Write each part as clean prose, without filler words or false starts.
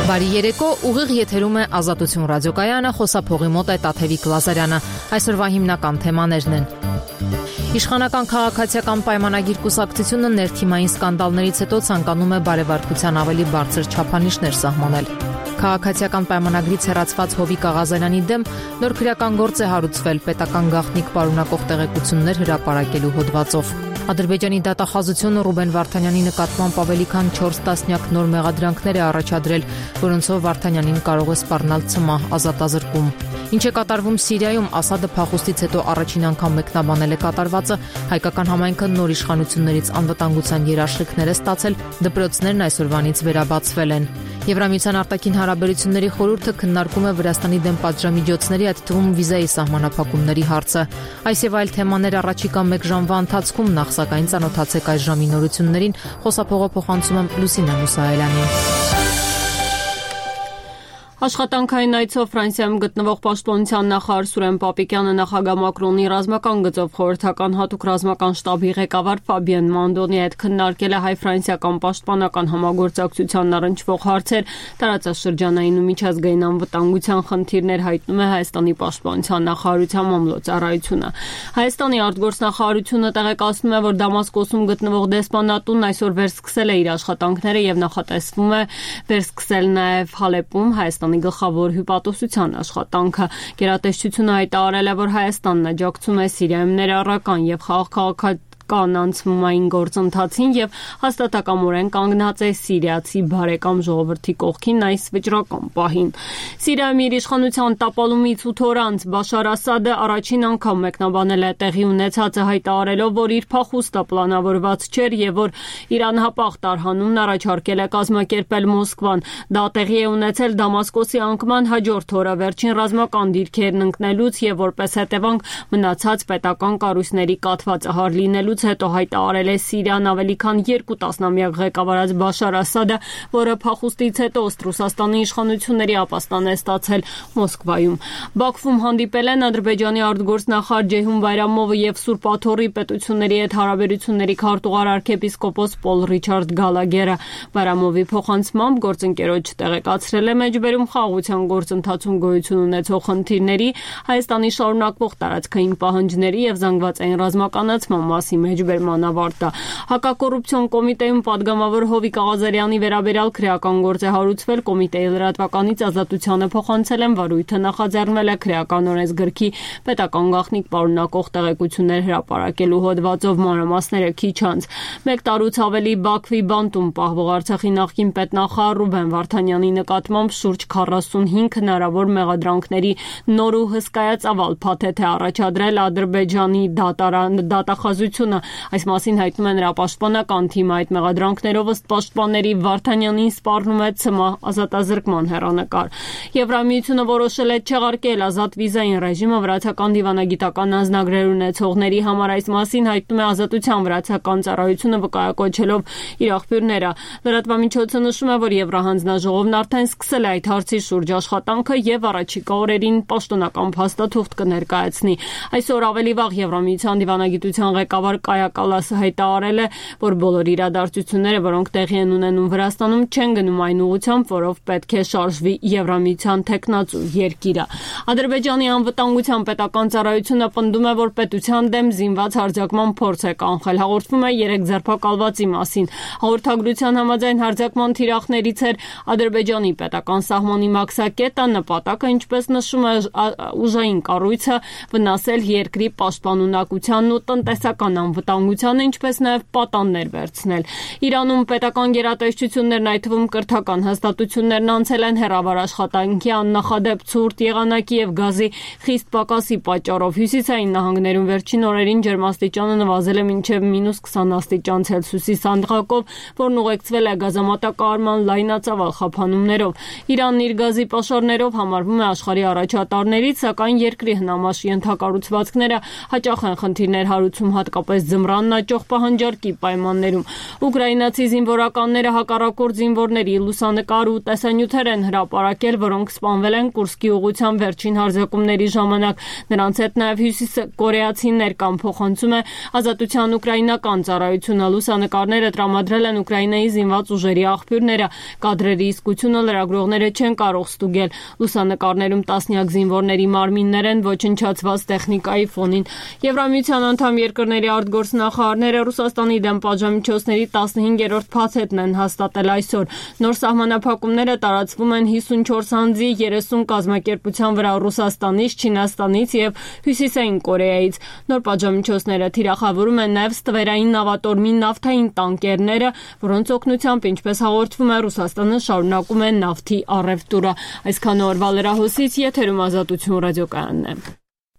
Բարի երեկո, ուղիղ եթերում է Ազատություն ռադիոկայանը, խոսափողի մոտ է Տաթևիկ Լազարյանը։ Այսօրվա հիմնական թեմաներն են. Իշխանական քաղաքացիական պայմանագիր կուսակցությունը ներթիմային սկանդալներից հետո ցանկանում է բարեվարկության ավելի բարձր չափանիշներ սահմանել։ Քաղաքացիական պայմանագրից հեռացված Հովիկ Աղազարյանի դեմ նոր քրեական գործ է հարուցվել պետական գաղտնիք պարունակող տեղեկություններ հրապարակելու հոդվածով։ Ադրբեջանի դատախազությունը Ռուբեն Վարդանյանի նկատմամբ ավելի քան 4 տասնյակ նոր մեղադրանքներ է առաջադրել, որոնցով Վարդանյանին կարող է սպառնալ ցմահ ազատազրկում։ Ինչ է կատարվում Սիրիայում, Ասադը փախուստից հետո առաջին անգամ մեկնաբանել է կատարվածը, հայկական համայնքը նոր իշխանություններից անվտանգության երաշխիքներ է ստացել, դպրոցներն այսօրվանից վերաբացվել են։ Եվրամիության արտաքին հարաբերությունների խորհուրդը քննարկում է Վրաստանի դեմ պատժամիջոցների, այդ թվում վիզայի սահմանափակումների հարցը։ Այս եւ այլ թեմաներ առաջիկա 1 ժամվա ընթացքում, նախ սակայն ծանոթացեք այս ժամի նորություններին, խոսափողը փոխանցում եմ Լուսինե Մուսայելյանին։ Աշխատանքային այցով Ֆրանսիայում գտնվող Պաշտպանության նախարար Սուրեն Պապիկյանը նախագահ Մակրոնի ռազմական գծով խորհրդական հատուկ ռազմական շտաբի ղեկավար Ֆաբիեն Մանդոնի հետ քննարկել է հայ-ֆրանսիական պաշտպանական համագործակցությանն առնչվող հարցեր, տարածաշրջանային ու միջազգային անվտանգության խնդիրներ, հայտնում է Հայաստանի պաշտպանության նախարարության մամլոյցարայությունը։ Հայաստանի արտգործնախարարությունը տեղեկացնում է, որ Դամասկոսում գտնվող դեսպանատունն այսօր վերսկսել է իր աշխատանքները եւ նախատեսվում է վերսկսել նաեւ Հալեպում Հայաստանի գլխավոր հյուպատոսության աշխատանքը։ Գերատեսչությունը հայտարարել է, որ Հայաստանն աջակցում է Սիրիայում ներառական եւ խաղաղ անցումային գործընթացին եւ հաստատակամորեն կանգնած է սիրիացի բարեկամ ժողովրդի կողքին այս վճռական պահին։ Սիրիայում իր իշխանության տապալումից 8 օր անց Բաշար Ասադը առաջին անգամ մեկնաբանել է տեղի ունեցածը, հայտարարելով, որ իր փախուստը պլանավորված չէր եւ որ իր անհապաղ տարհանումն առաջարկել է կազմակերպել Մոսկվան։ Դա տեղի է ունեցել Դամասկոսի անկման հաջորդ օրը, վերջին ռազմական դիրքերն ընկնելուց եւ որպես հետևանք մնացած պետական կառույցների կաթվածահար լինելու հետո հայտարարել է Սիրիան ավելի քան 2 տասնամյակ ղեկավարած Բաշար Ասադը, որը փախուստից հետո Ռուսաստանի իշխանությունների ապաստան է ստացել Մոսկվայում։ Բաքվում հանդիպել են Ադրբեջանի արտգործնախարար Ջեյհուն Բայրամովը եւ Սուրբ Աթոռի պետությունների հետ հարաբերությունների քարտուղար arczepiskopos Պոլ Ռիչարդ Գալագերը։ Բայրամովի փոխանցմամբ գործընկերոջ տեղեկացրել է մեջբերում խաղաղության գործընթացում գոյություն ունեցող խնդիրների, Հայաստանի շարունակվող տարածքային պահանջների եւ զանգվածային ռազմականացման մասին մեջբերման ավարտը։ Հակակոռուպցիոն կոմիտեում падգամավոր Հովիկ Աղազարյանի վերաբերյալ քրեական գործ է հարուցվել, կոմիտեի լրատվականից Ազատությանը փոխանցել են, վարույթը նախաձեռնվել է քրեական օրենսգրքի պետական գաղտնիք պարունակող տեղեկություններ հրապարակելու հոդվածով, մանրամասները քիչ անց։ 1 տարուց ավելի Բաքվի բանտում պահվող Արցախի նախկին պետնախարար Ռուբեն Վարդանյանի նկատմամբ շուրջ 45 հնարավոր մեղադրանքների նոր ու հսկայածավալ փաթեթ է առաջադրել Ադրբեջանի դատախազությունը։ Այս մասին հայտնում է նրա պաշտպանական թիմը։ Այդ մեղադրանքներով ըստ պաշտպանների Վարդանյանին սպառնում է ցմահ ազատազրկման հեռանկար։ Եվրամիությունը որոշել է չեղարկել ազատ վիզային ռեժիմը վրացական դիվանագիտական անձնագրեր ունեցողների համար։ Այս մասին հայտնում է Ազատության վրացական ծառայությունը, վկայակոչելով իր աղբյուրները։ Լրատվամիջոցը նշում է, որ Եվրահանձնաժողովն արդեն սկսել է այդ հարցի շուրջ աշխատանքը եւ առաջիկա օրերին պաշտոնական փաստաթուղթ կներկայացնի։ Այսօր ավելի վաղ Եվրամիության դիվանագիտության ղեկավար Կայա Կալասը հայտարարել է, որ բոլոր իրադարձությունները, որոնք տեղի են ունենում Վրաստանում, չեն գնում այն ուղղությամբ, որով պետք է շարժվի Եվրամիության թեկնածու երկիրը։ Ադրբեջանի անվտանգության պետական ծառայությունը պնդում է, որ պետության դեմ զինված հարձակման փորձ է կանխել։ Հաղորդվում է 3 ձերբակալվածի մասին։ Հաղորդագրության համաձայն հարձակման թիրախներից էր Ադրբեջանի պետական սահմանի մաքսակետը, նպատակը, ինչպես նշում է ուժային կառույցը, վնասել երկրի պաշտպանունակությանն ու տնտեսական անվտանգությանը, ինչպես նաև պատաններ վերցնել։ Իրանում պետական գերատեսչություններն, այդ թվում կրթական հաստատություններն անցել են հեռավար աշխատանքի աննախադեպ ցուրտ եղանակի եւ գազի խիստ պակասի պատճառով։ Հյուսիսային նահանգներում վերջին օրերին ջերմաստիճանը նվազել է մինչև -20 աստիճան Ցելսիուսի սանդղակով, որն ուղեկցվել է գազամատակարարման լայնածավալ խափանումներով։ Իրանն իր գազի պաշարներով համարվում է աշխարհի առաջատարներից, սակայն երկրի հնամաշ ենթակառուցվածքները հաճախ են խնդիրներ հարուցում, հատկապես որպես ձմռանն աճող պահանջարկի պայմաններում։ Ուկրաինացի զինվորականները հակառակորդ զինվորների լուսանկար ու տեսանյութեր են հրապարակել, որոնք սպանվել են Կուրսկի ուղղությամբ վերջին հարձակումների ժամանակ։ Նրանց հետ նաև հյուսիսկորեացիներ կան, փոխանցում է Ազատության ուկրաինական ծառայությունը։ Լուսանկարները տրամադրել են Ուկրաինայի զինված ուժերի աղբյուրները։ Կադրերի իսկությունը լրագրողները չեն կարող ստուգել։ Լուսանկարներում տասնյակ զինվորների մարմիններ են ոչնչացված տեխնիկայի ֆոնին։ Եվրամիության անդամ երկրների արտգործնախարարները Ռուսաստանի դեմ պատժամիջոցների 15-րդ փաթեթն են հաստատել այսօր։ Նոր սահմանափակումները տարածվում են 54 անձի 30 կազմակերպության վրա Ռուսաստանից, Չինաստանից եւ Հյուսիսային Կորեայից։ Նոր պատժամիջոցները թիրախավորում են նաեւ ստվերային նավատորմի նավթային տանկերները, որոնց օգնությամբ, ինչպես հաղորդվում է, Ռուսաստանը շարունակում է նավթի առևտուրը։ Այսքան օրվա լրահոսից եթերում Ազատություն ռադիոկայանն է։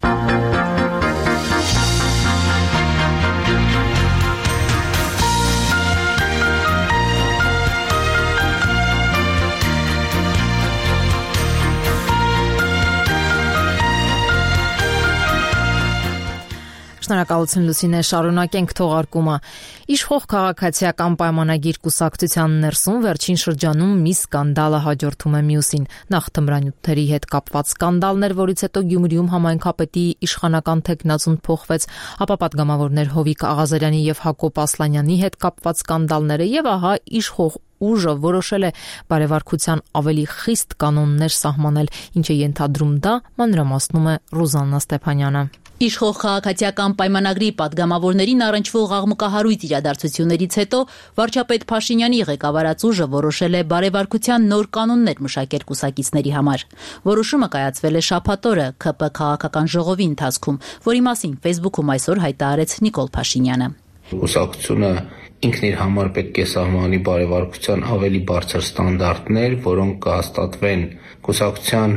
Շնորհակալություն Լուսինե, շարունակենք թողարկումը։ Իշխող քաղաքացիական պայմանագիր կուսակցության ներսում վերջին շրջանում մի սկանդալը հաջորդում է մյուսին։ Նախ թմրանյութերի հետ կապված սկանդալներ, որից հետո Գյումրիում համայնքապետի իշխանական թեկնածուն փոխվեց, ապա պատգամավորներ Հովիկ Աղազարյանի եւ Հակոբ Ասլանյանի հետ կապված սկանդալները եւ ահա իշխող ուժը որոշել է բարեվարկության ավելի խիստ կանոններ սահմանել, ինչը ենթադրում դա մանրամասնում է Ռուզաննա Ստեփանյանը։ Իշխող քաղաքացիական պայմանագրի պատգամավորներին առնչվող աղմկահարույց իրադարձություններից հետո վարչապետ Փաշինյանի ղեկավարած ուժը որոշել է բարեվարկության նոր կանոններ մշակել կուսակիցների համար։ Որոշումը կայացվել է շաբաթ օրը ՔՊ քաղաքական ժողովի ընթացքում, որի մասին Facebook-ում այսօր հայտարարեց Նիկոլ Փաշինյանը։ Կուսակցությունը ինքն իր համար պետք է սահմանի բարեվարկության ավելի բարձր ստանդարտներ, որոնք կհաստատվեն կուսակցության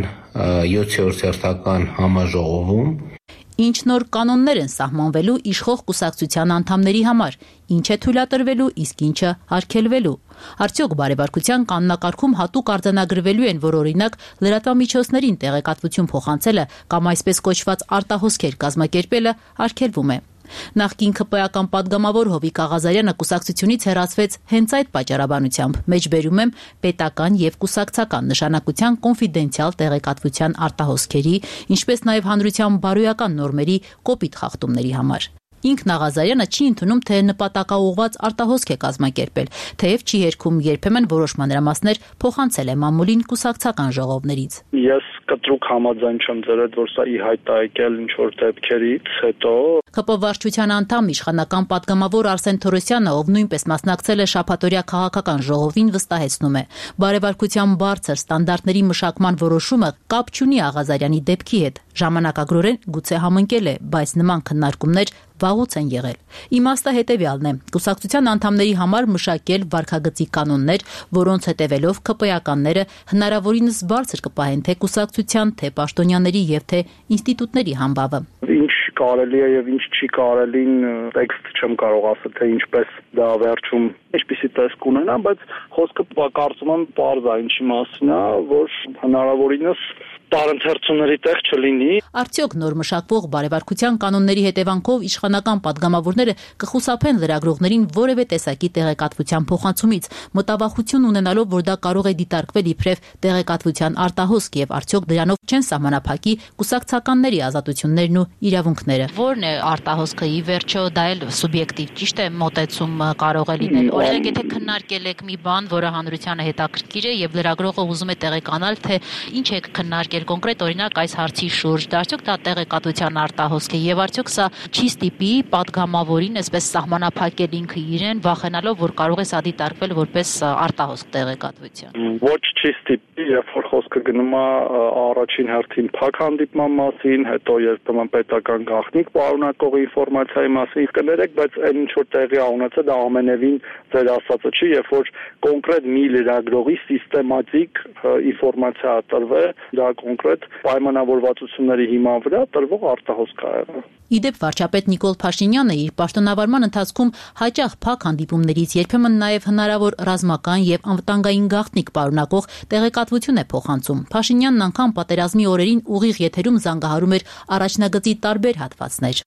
7-րդ հերթական համաժողովում։ Ինչ նոր կանոններ են սահմանվելու իշխող կուսակցության անդամների համար, ինչ է թույլատրվելու, իսկ ինչը արգելվելու։ Արդյոք բարեվարկության կանոնակարգում հատուկ արձանագրվելու են, որ օրինակ լրատվամիջոցներին տեղեկատվություն փոխանցելը կամ այսպես կոչված արտահոսքեր կազմակերպելը արգելվում է։ Նախկին ՔՊ-ական պատգամավոր Հովիկ Աղազարյանը կուսակցությունից հեռացվեց հենց այդ պատճառաբանությամբ, մեջբերում եմ պետական եւ կուսակցական նշանակության կոնֆիդենցիալ տեղեկատվության արտահոսքերի, ինչպես նաեւ հանրության բարոյական նորմերի կոպիտ խախտումների համար։ Ինքն Աղազարյանը չի ընդունում, թե նպատակաուղղված արտահոսք է կազմակերպել, թեև չի երգում երբեմն որոշ մանրամասներ փոխանցել է մամուլին կուսակցական ժողովներից։ Ես կտրուկ համաձայն չեմ ձեր հետ, որ սա ի հայտ է եկել ինչ-որ դեպքերից հետո։ ՔՊ վարչության անդամ իշխանական պատգամավոր Արսեն Թորոսյանը, ով նույնպես մասնակցել է շաբաթօրյա քաղաքական ժողովին, վստահեցնում է. բարեվարկության բարձր ստանդարտների մշակման որոշումը կապ չունի Աղազարյանի դեպքի հետ։ Ժամանակագրորեն գուցե համընկել է, բայց նման քննարկումներ վաղուց են եղել։ Իմաստը հետևյալն է. կուսակցության անդամների համար մշակել վարքագծի կանոններ, որոնց հետևելով ՔՊ-ականները հնարավորինս բարձր կպահեն թե կուսակցության, թե պաշտոնյաների եւ թե ինստիտուտների համբավը։ Ինչ կարելի է եւ ինչ չի կարելին տեքստ չեմ կարող ասել, թե ինչպես դա վերջում ինչպիսի տեսք ունենա, բայց խոսքը կարծում եմ պարզ է ինչի մասին է, որ հնարավորինս տարընթերցումների տեղ չլինի։ Արդյոք նոր մշակվող բարեվարկության կանոնների հետևանքով իշխանական պատգամավորները կխուսափեն լրագրողներին որևէ տեսակի տեղեկատվության փոխանցումից, մտավախություն ունենալով, որ դա կարող է դիտարկվել իբրև տեղեկատվության արտահոսք եւ արդյոք դրանով չեն սահմանափակի կուսակցականների ազատություններն ու իրավունքները։ Որն է արտահոսքը ի վերջո դա էլ սուբյեկտիվ, ճիշտ է, մոտեցում կարող է լինել։ Օրինակ, եթե քննարկել եք մի բան, որը հանրությանը հետաքրքիր է եւ լրագրողը ուզում է տեղեկանալ, թե ինչ է քննարկել կոնկրետ օրինակ այս հարցի շուրջ, դա արդյոք դա տեղեկատվության արտահոսք է եւ արդյոք սա չի ստիպի պատգամավորին այսպես սահմանափակել ինքը իրեն, վախենալով, որ կարող է սա դիտարկվել որպես արտահոսք տեղեկատվության։ Ոչ չի ստիպի, երբ որ խոսքը գնում է առաջին հերթին փակ հանդիպման մասին, հետո երբեմն պետական գաղտնիք պարունակող ինֆորմացիայի մասին կներեք, բայց այն ինչ որ տեղի է ունեցել, դա ամենևին ձեր ասածը չի, երբ որ կոնկրետ մի լրագրողի սիստեմատիկ ինֆորմացիա տրվել, դա կոնկրետ պայմանավորվածությունների հիման վրա տրվող արտահոսք է եղել։ Իդեպ վարչապետ Նիկոլ Փաշինյանը իր պաշտոնավարման ընթացքում հաճախ փակ հանդիպումներից երբեմն նաև հնարավոր ռազմական եւ անվտանգային գաղտնիք պարունակող տեղեկատվություն է փոխանցում։ Փաշինյանն անգամ պատերազմի օրերին ուղիղ եթերում զանգահարում էր առաջնագծի տարբեր հատվածներ։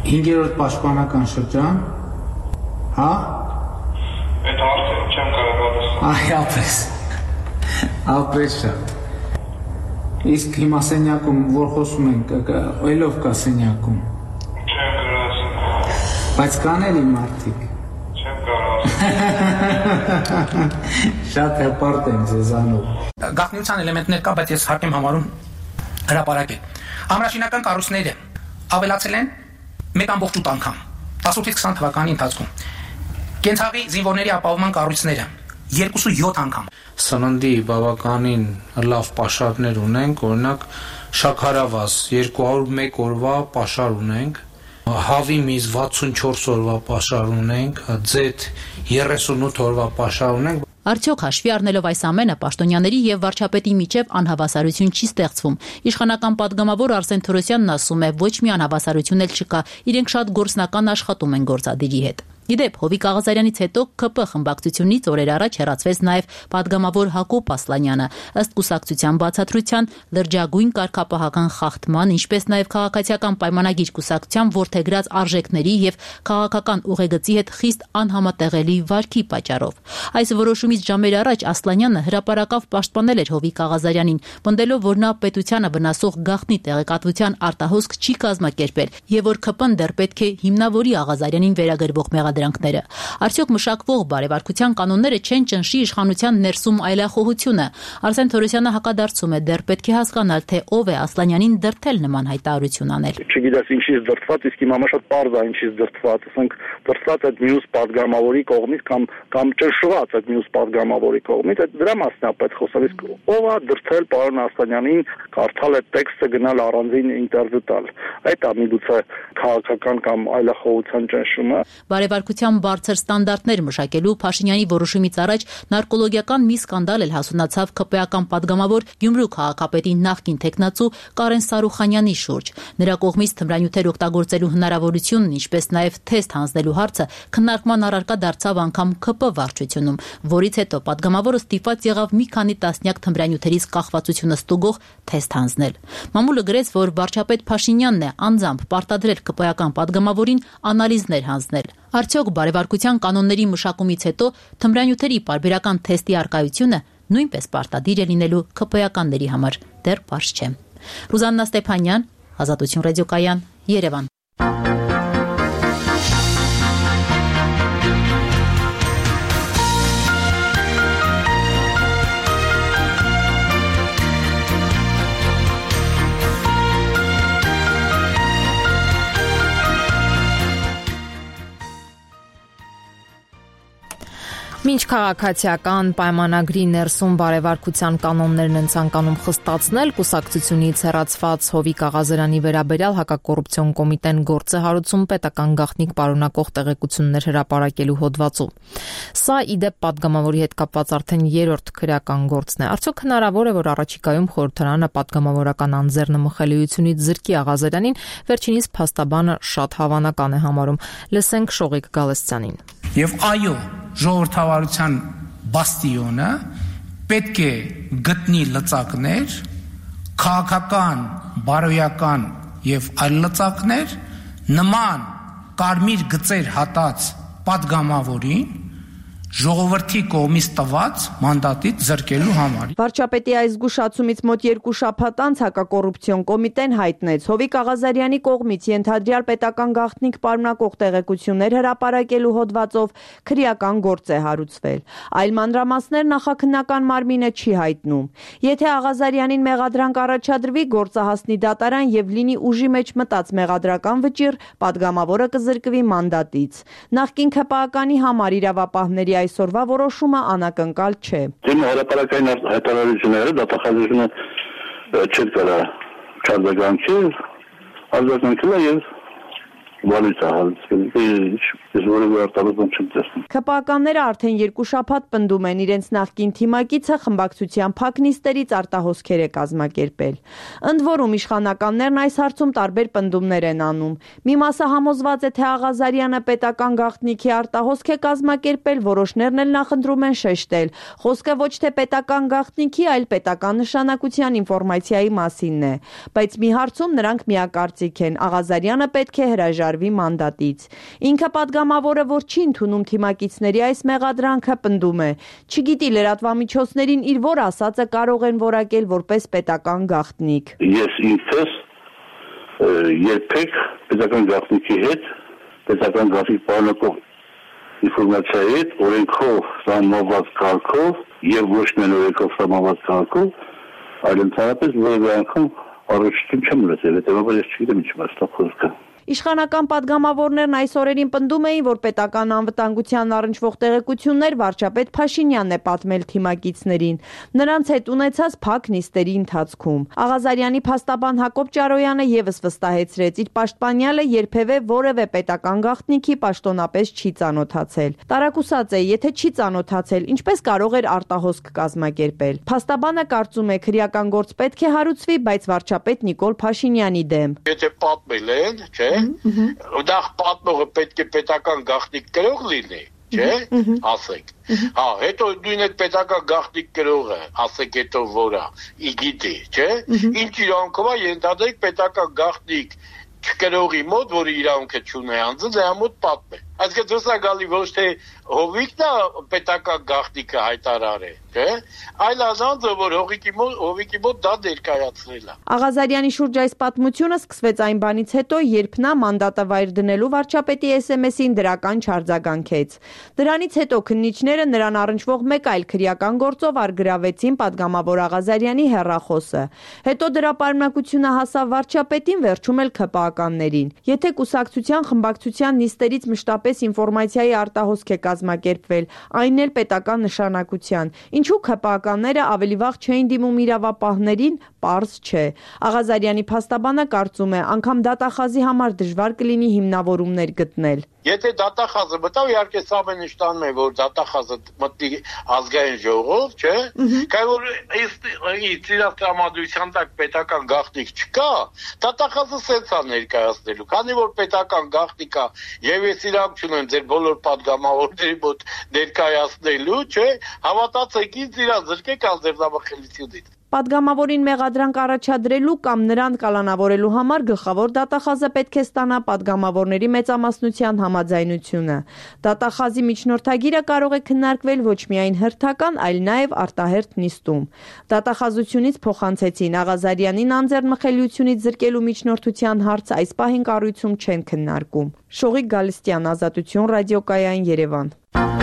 5-րդ պաշտպանական շրջան, հա? Այդ արդեն չեմ կարող պատասխանել։ Ապես շատ։ Իսկ հիմա սենյակում, որ խոսում ենք, ելով կա սենյակում։ Չեմ կարող ասել։ Բայց կան էլի մարդիկ։ Չեմ կարող ասել։ Շատ հպարտ եմ ձեզանով։ Գաղտնիության էլեմենտներ կա, բայց ես հարկ եմ համարում հրապարակել։ Ամրաշինական կառույցները ավելացել են 1.8 անգամ 18-ից 20 թվականի ընթացքում։ Կենցաղի զինվորների ապահովման կառույցները 2.7 անգամ։ Սննդի բավականին լավ պաշարներ ունենք, օրինակ շաքարավազ 201 օրվա պաշար ունենք, հավի միզ 64 օրվա պաշար ունենք, ձեթ 38 օրվա պաշար ունենք։ Արդյոք հաշվի առնելով այս ամենը պաշտոնյաների եւ վարչապետի միջև անհավասարություն չի ստեղծվում։ Իշխանական падգամավոր Արսեն Թորոսյանն ասում է, ոչ մի անհավասարություն էլ չկա, իրենք շատ գործնական աշխատում են գործադիրի հետ։ Իդեպ Հովիկ Աղազարյանից հետո ԿՊ խմբակցությունից օրեր առաջ հեռացվեց նաև падգամավոր Հակոբ Ասլանյանը, ըստ կուսակցության բացատրության լրջագույն կարգապահական խախտման, ինչպես նաև քաղաքացիական պայմանագիր կուսակցության ворթեգրած արժեքների եւ քաղաքական ուղեգծի հետ խիստ անհամատեղելի վարքի պատճառով։ Այս որոշումից ժամեր առաջ Ասլանյանը հրապարակավ պաշտպանել էր Հովիկ Աղազարյանին, պնդելով, որ նա պետությանը վնասող գաղտնի տեղեկատվության արտահոսք չի կազմակերպել եւ որ ԿՊ-ն դեռ պետք է հիմնավորի Աղազարյանին վերագրվող մեղադրանքները։ Արդյոք մշակվող բարեվարկության կանոնները չեն ճնշի իշխանության ներսում այլախոհությունը։ Արսեն Թորոսյանը հակադարձում է, դեռ պետք է հասկանալ, թե ով է Ասլանյանին դրդել նման հայտարարություն անել։ Չգիտես ինչից դրդված, իսկ հիմա շատ պարզ է ինչից դրդված, ասենք դրդված այդ մյուս падգամավորի կողմից կամ ճնշված այդ մյուս падգամավորի կողմից, այդ դրա մասն է պետք խոսալ, իսկ ով է դրդել պարոն Ասլանյանին կարդալ այդ տեքստը գնալ առանձին ինտերվյու տալ։ Այդ է միգուցե քաղաքական կամ այլախոհության ճնշումը։ Բարեվարկության բարձր ստանդարտներ մշակելու Փաշինյանի որոշումից առաջ նարկոլոգիական մի սկանդալ էլ հասունացավ ԿՊ-ական падգամավոր Գյումրու քաղաքապետի նախկին տեխնացու Կարեն Սարուխանյանի շուրջ։ Նրա կողմից թմրանյութեր օգտագործելու հնարավորությունն, ինչպես նաև թեստ հանձնելու հարցը քննարկման առարկա դարձավ անգամ ԿՊ վարչությունում, որից հետո падգամավորը ստիպված եղավ մի քանի տասնյակ թմրանյութերից կախվածությունը ստուգող թեստ հանձնել։ Մամուլը գրեց, որ վարչապետ Փաշինյանն է անձամբ պարտադրել ԿՊ-ական падգամավորին անալիզներ հանձնել։ Արդյոք բարեվարկության կանոնների մշակումից հետո թմրանյութերի պարբերական թեստի արկայությունը նույնպես պարտադիր է լինելու ԿՊ-ականների համար, դեռ պարզ չէ։ Ռուզաննա Ստեփանյան, Ազատություն ռադիոկայան, Երևան։ Մինչ քաղաքացիական պայմանագրի ներսում բարեվարկության կանոններն են ցանկանում խստացնել, կուսակցությունից հեռացված Հովիկ Աղազարյանի վերաբերյալ հակակոռուպցիոն կոմիտեն գործ է հարուցում պետական գաղտնիք պարունակող տեղեկություններ հրապարակելու հոդվածում։ Սա իդեպ падգամավորի հետ կապված արդեն 3-րդ քրեական գործն է։ Արդյոք հնարավոր է, որ առաջիկայում խորհրդարանը падգամավորական անձեռնը մխելիությունից զրկի Աղազարյանին, վերջինիս փաստաբանը շատ հավանական է համարում։ Լսենք Շողիկ Գալստյանին։ Եվ այո, ժողովրդավարության բաստիոնը պետք է գտնի լծակներ, քաղաքական, բարոյական եւ այլ լծակներ նման կարմիր գծեր հատած падգամավորին ժողովրդի կողմից տված մանդատից զրկելու համար։ Վարչապետի այս զգուշացումից մոտ 2 շաբաթ անց հակակոռուպցիոն կոմիտեն հայտնեց Հովիկ Աղազարյանի կողմից ենթադրյալ պետական գաղտնիք պարունակող տեղեկություններ հրապարակելու հոդվածով քրեական գործ է հարուցվել։ Այլ մանրամասներ նախաքննական մարմինը չի հայտնում։ Եթե Աղազարյանին մեղադրանք առաջադրվի, գործը հասնի դատարան եւ լինի ուժի մեջ մտած մեղադրական վճիռ, падգամավորը կզրկվի մանդատից։ Նախկին ԿՊ-ականի համար իրավապահների այսօրվա որոշումը անակնկալ չէ։ Դեմ հրապարակային հայտարարությունները դատախազությունը չէր կարա չարձագանքել, արձագանքել եւ ԿՊ-ականները արդեն 2 շաբաթ պնդում են իրենց նախկին թիմակիցը խմբակցության փակ նիստերից արտահոսքեր է կազմակերպել։ Ընդ որում իշխանականներն այս հարցում տարբեր պնդումներ են անում։ Մի մասը համոզված է, թե Աղազարյանը պետական գաղտնիքի արտահոսք է կազմակերպել, որոշներն էլ նախընտրում են շեշտել։ Խոսքը ոչ թե պետական գաղտնիքի, այլ պետական նշանակության ինֆորմացիայի մասինն է։ Բայց մի հարցում նրանք միակարծիք են. Աղազարյանը պետք է հրաժարվի հրաժարվի մանդատից։ Ինքը պատգամավորը, որ չի ընդունում թիմակիցների այս մեղադրանքը, պնդում է. չգիտի լրատվամիջոցներին իր որ ասածը կարող են որակել որպես պետական գաղտնիք։ Ես ինքս երբեք պետական գաղտնիքի հետ, պետական գաղտնիք պարունակող ինֆորմացիայի հետ, օրենքով սահմանված կարգով եւ ոչ միայն օրենքով սահմանված կարգով, այլ ընդհանրապես որևէ անգամ առաջին չեմ լսել, հետեւաբար ես չգիտեմ ինչ մասնա խոսքը։ Իշխանական պատգամավորներն այս օրերին պնդում էին, որ պետական անվտանգության առնչվող տեղեկություններ վարչապետ Փաշինյանն է պատմել թիմակիցներին, նրանց հետ ունեցած փակ նիստերի ընթացքում։ Աղազարյանի փաստաբան Հակոբ Ճարոյանը եւս վստահեցրեց, իր պաշտպանյալը երբևէ որևէ պետական գաղտնիքի պաշտոնապես չի ծանոթացել։ Տարակուսած է, եթե չի ծանոթացել, ինչպես կարող էր արտահոսք կազմակերպել։ Փաստաբանը կարծում է, քրեական գործ պետք է հարուցվի, բայց վարչապետ Նիկոլ Փաշինյանի դեմ։ Եթե պատմել են, չէ՞, Նախ պատմողը պետք է պետական գաղտնիք կրող լինի, չէ՞, ասեք։ Հա, հետո նույն այդ պետական գաղտնիք կրողը, ասեք հետո որա, իգիտի, չէ՞։ Ինչ իրավունքով է ենթադրեք պետական գաղտնիք չկրողի մոտ, որի իրավունքը չունի անձը, դրա մոտ պատմել։ Այսինքն դուրս է գալի ոչ թե հովիկն է պետական գաղտնիքը հայտարարել, չէ՞, այլ ազանձը, որ հովիկի մոտ դա ներկայացրել է։ Աղազարյանի շուրջ այս պատմությունը սկսվեց այն բանից հետո, երբ նա մանդատը վայր դնելու վարչապետի SMS-ին դրական չարձագանքեց։ Դրանից հետո քննիչները նրան առնչվող մեկ այլ քրեական գործով առգրավեցին պատգամավոր Աղազարյանի հեռախոսը։ Հետո դրա պարունակությունը հասավ վարչապետին, վերջում էլ ՔՊԱ-ականներին։ Եթե կուսակցության խմբակցության նիստերից մշտապես ինֆորմացիայի արտահոսք է կազմակերպվել, այն էլ պետական նշանակության։ Ինչու ՔՊԱ-ականները ավելի վաղ չէին դիմում իրավապահներին, պարզ չէ։ Աղազարյանի փաստաբանը կարծում է, անգամ դատախազի համար դժվար կլինի հիմնավորումներ գտնել։ Եթե դատախազը մտավ, իհարկե սա ամեն ինչ տանում է, որ դատախազը մտնի ազգային ժողով, չէ՞։ Քանի որ իրաց տրամադրության տակ պետական գաղտնիք չկա, դատախազը սենց է ներկայացնելու։ Քանի որ պետական գաղտնիք է, եւ ես իրավունք չունեմ ձեր բոլոր պատգամավորների մոտ ներկայացնելու, չէ՞, հավատացեք ինձ, իրան զրկեք ազերծամխելությունից։ Պատգամավորին մեղադրանք առաջադրելու կամ նրան կալանավորելու համար գլխավոր դատախազը պետք է ստանա պատգամավորների մեծամասնության համաձայնությունը։ Դատախազի միջնորդագիրը կարող է քննարկվել ոչ միայն հերթական, այլ նաև արտահերթ նիստում։ Դատախազությունից փոխանցեցին Աղազարյանին անձեռնմխելիությունից զրկելու միջնորդության հարց այս պահին կառույցում չեն քննարկում։ Շողիկ Գալստյան, Ազատություն, ռադիոկայան, Երևան։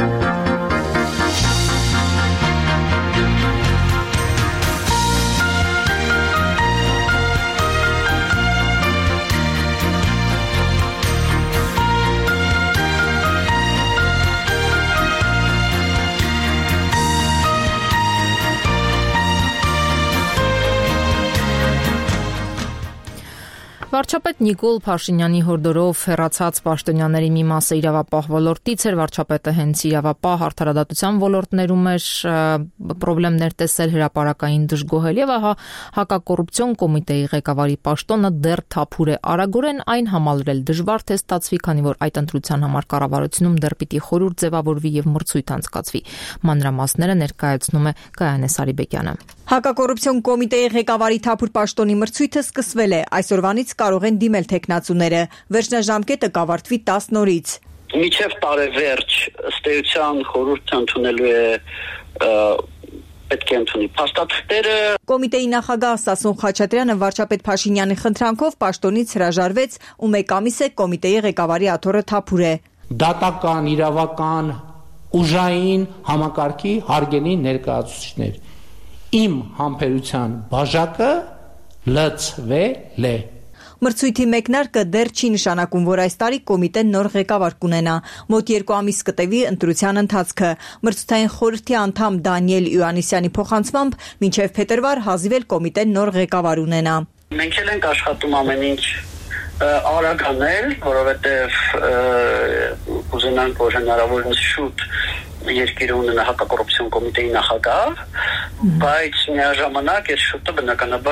Վարչապետ Նիկոլ Փաշինյանի հորդորով հեռացած պաշտոնյաների մի մասը իրավապահ ոլորտից էր, վարչապետը հենց իրավապահ արդարադատության ոլորտներում էր խնդիրներ տեսել, հրապարակային դժգոհել եւ ահա հակակոռուպցիոն կոմիտեի ղեկավարի պաշտոնը դեռ թափուր է, արագորեն այն համալրել դժվար թե ստացվի, քանի որ այդ ընտրության համար կառավարությունում դեռ պիտի խորհուրդ ձևավորվի եւ մրցույթ անցկացվի։ Մանրամասները ներկայացնում է Գայանե Սարիբեկյանը։ Հակակոռուպցիոն կոմիտեի ղեկավարի թափուր պաշտոնի մրցույթը սկսվել է, այսօրվանից կարող են դիմել թեկնածուները։ Վերջնաժամկետը կավարտվի 10 նորից։ Մինչև տարեվերջ ըստ էության խորհուրդը ընդունելու է պետք է ընդունի փաստաթղթերը։ Կոմիտեի նախագահ Սասուն Խաչատրյանը վարչապետ Փաշինյանի խնդրանքով պաշտոնից հրաժարվեց ու մեկ ամիս է կոմիտեի ղեկավարի աթոռը թափուր է։ Դատական, իրավական, ուժային համակարգի հարգելի ներկայացուցիչներ, իմ համբերության բաժակը լցվել է։ Մրցույթի մեկնարկը դեռ չի նշանակում, որ այս տարի կոմիտեն նոր ղեկավար կունենա։ Մոտ 2 ամիս կտևի ընտրության ընթացքը։ Մրցութային խորհրդի անդամ Դանիել Իոաննիսյանի փոխանցմամբ մինչև փետրվար հազիվ էլ կոմիտեն նոր ղեկավար ունենա։ Մենք էլ ենք աշխատում ամեն ինչ արագ անել, որովհետև ուզենանք, որ հնարավորինս շուտ երկիրը ունենա հակակոռուպցիոն կոմիտեի նախագահ, բայց միաժամանակ այս շուտը բնականաբար չպետք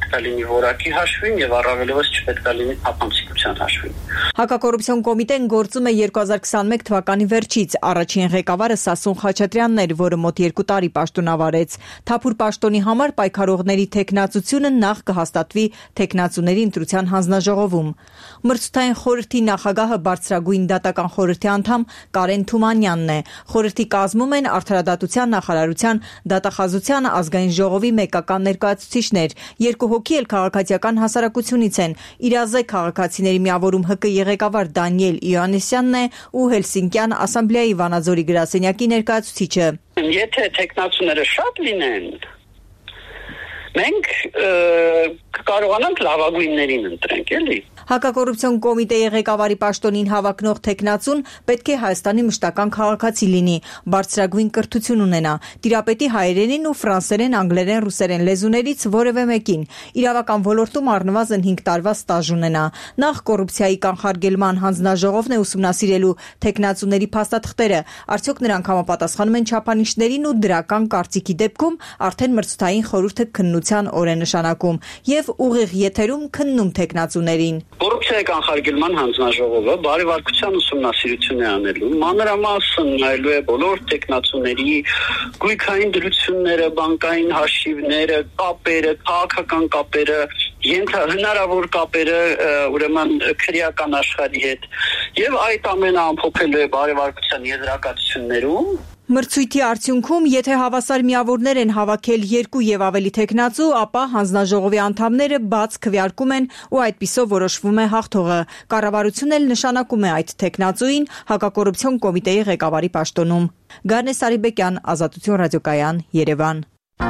չպետք է լինի որակի հաշվին եւ առավելևս չպետք է լինի թափանցիկության հաշվին։ Հակակոռուպցիոն կոմիտեն գործում է 2021 թվականի վերջից։ Առաջին ղեկավարը Սասուն Խաչատրյանն էր, որը մոտ 2 տարի պաշտոնավարեց։ Թափուր պաշտոնի համար պայքարողների թեկնածությունը նախ կհաստատվի թեկնածուների ընտրության հանձնաժողովում։ Մրցութային խորհրդի նախագահը բարձրագույն դատական խորհրդի անդամ Կարեն Թումանյանն է։ Խորհրդի կազմում են Արդարադատության նախարարության դատախազության ազգային ժողովի մեկական ներկայացուցիչներ, 2 հոգի էլ քաղաքացիական հասարակությունից են։ Իրազե քաղաքացիների միավորում ՀԿ ղեկավար Դանիել Իոաննիսյանն է ու Հելսինկյան ասամբլեայի Վանաձորի գրասենյակի ներկայացուցիչը։ Եթե տեխնացուները շատ լինեն, մենք կարողանանք լավագույններին ընտրենք, էլի։ Հակակոռուպցիոն կոմիտեի ղեկավարի պաշտոնին հավակնող տեխնացուն պետք է Հայաստանի մշտական քաղաքացի լինի, բարձրագույն կրթություն ունենա, տիրապետի հայերենին ու ֆրանսերեն, անգլերեն, ռուսերեն լեզուներից որևէ մեկին, իրավական ոլորտում առնվազն 5 տարվա ստաժ ունենա։ Նախ կոռուպցիայի կանխարգելման հանձնաժողովն է ուսումնասիրելու տեխնացուների փաստաթղթերը, արդյոք նրանք համապատասխանում են չափանիշներին ու դրական կարծիքի դեպքում արդեն մրցութային խորհուրդը քննության օր է նշանակում եւ ուղիղ եթերում քննում տեխնացուներին։ Կոռուպցիայի կանխարգելման հանձնաժողովը բարեվարկության ուսումնասիրություն է անելու, մանրամասն նայելու է բոլոր տեխնացուների գույքային դրությունները, բանկային հաշիվները, կապերը, քաղաքական կապերը, հնարավոր կապերը, ուրեմն քրեական աշխարհի հետ, եւ այդ ամենը ամփոփելու է բարեվարկության եզրակացություններում։ Մրցույթի արդյունքում, եթե հավասար միավորներ են հավաքել 2 եւ ավելի տեխնացու, ապա հանձնաժողովի անդամները բաց քվեարկում են ու այդպիսով որոշվում է հաղթողը։ Կառավարությունն էլ նշանակում է այդ տեխնացուին հակակոռուպցիոն կոմիտեի ղեկավարի պաշտոնում։ Գարնե Սարիբեկյան, Ազատություն ռադիոկայան, Երևան։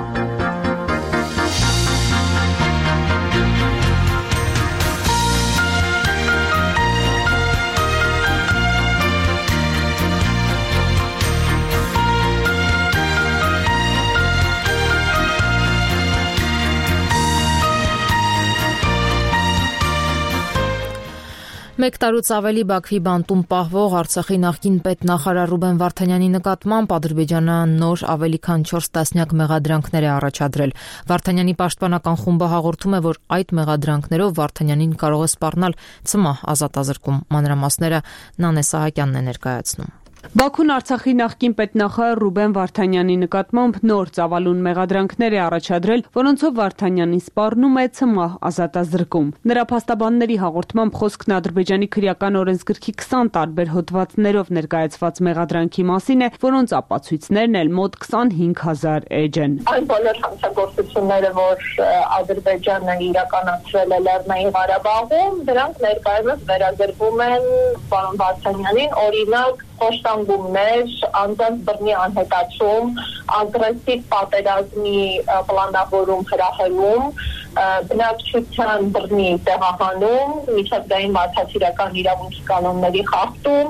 Մեկ տարուց ավելի Բաքվի բանտում պահվող Արցախի նախկին պետնախարար Ռուբեն Վարդանյանի նկատմամբ Ադրբեջանը նոր ավելի քան 4 տասնյակ մեղադրանքներ է առաջադրել։ Վարդանյանի պաշտպանական խումբը հաղորդում է, որ այդ մեղադրանքներով Վարդանյանին կարող է սպառնալ ցմահ ազատազրկում։ Մանրամասները Նանե Սահակյանն է ներկայացնում։ Բաքուն Արցախի նախկին պետնախարար Ռուբեն Վարդանյանի նկատմամբ նոր ծավալուն մեղադրանքներ է առաջադրել, որոնցով Վարդանյանին սպառնում է ցմահ ազատազրկում։ Նրա փաստաբանների հաղորդմամբ խոսքն Ադրբեջանի քրեական օրենսգրքի 20 տարբեր հոդվածներով ներկայացված մեղադրանքի մասին է, որոնց ապացույցներն էլ մոտ 25,000 էջ են։ Այն բոլոր հանցագործությունները, որ Ադրբեջանը իրականացրել է Լեռնային Ղարաբաղում, դրանք ներկայումս վերագրվում են պարոն Վարդանյանին, օրինակ խոշտանգումներ, անձանց բռնի անհետացում, ագրեսիվ պատերազմի պլանավորում հրահրում, բնակչության բռնի տեղահանում, միջազգային մարդասիրական իրավունքի կանոնների խախտում,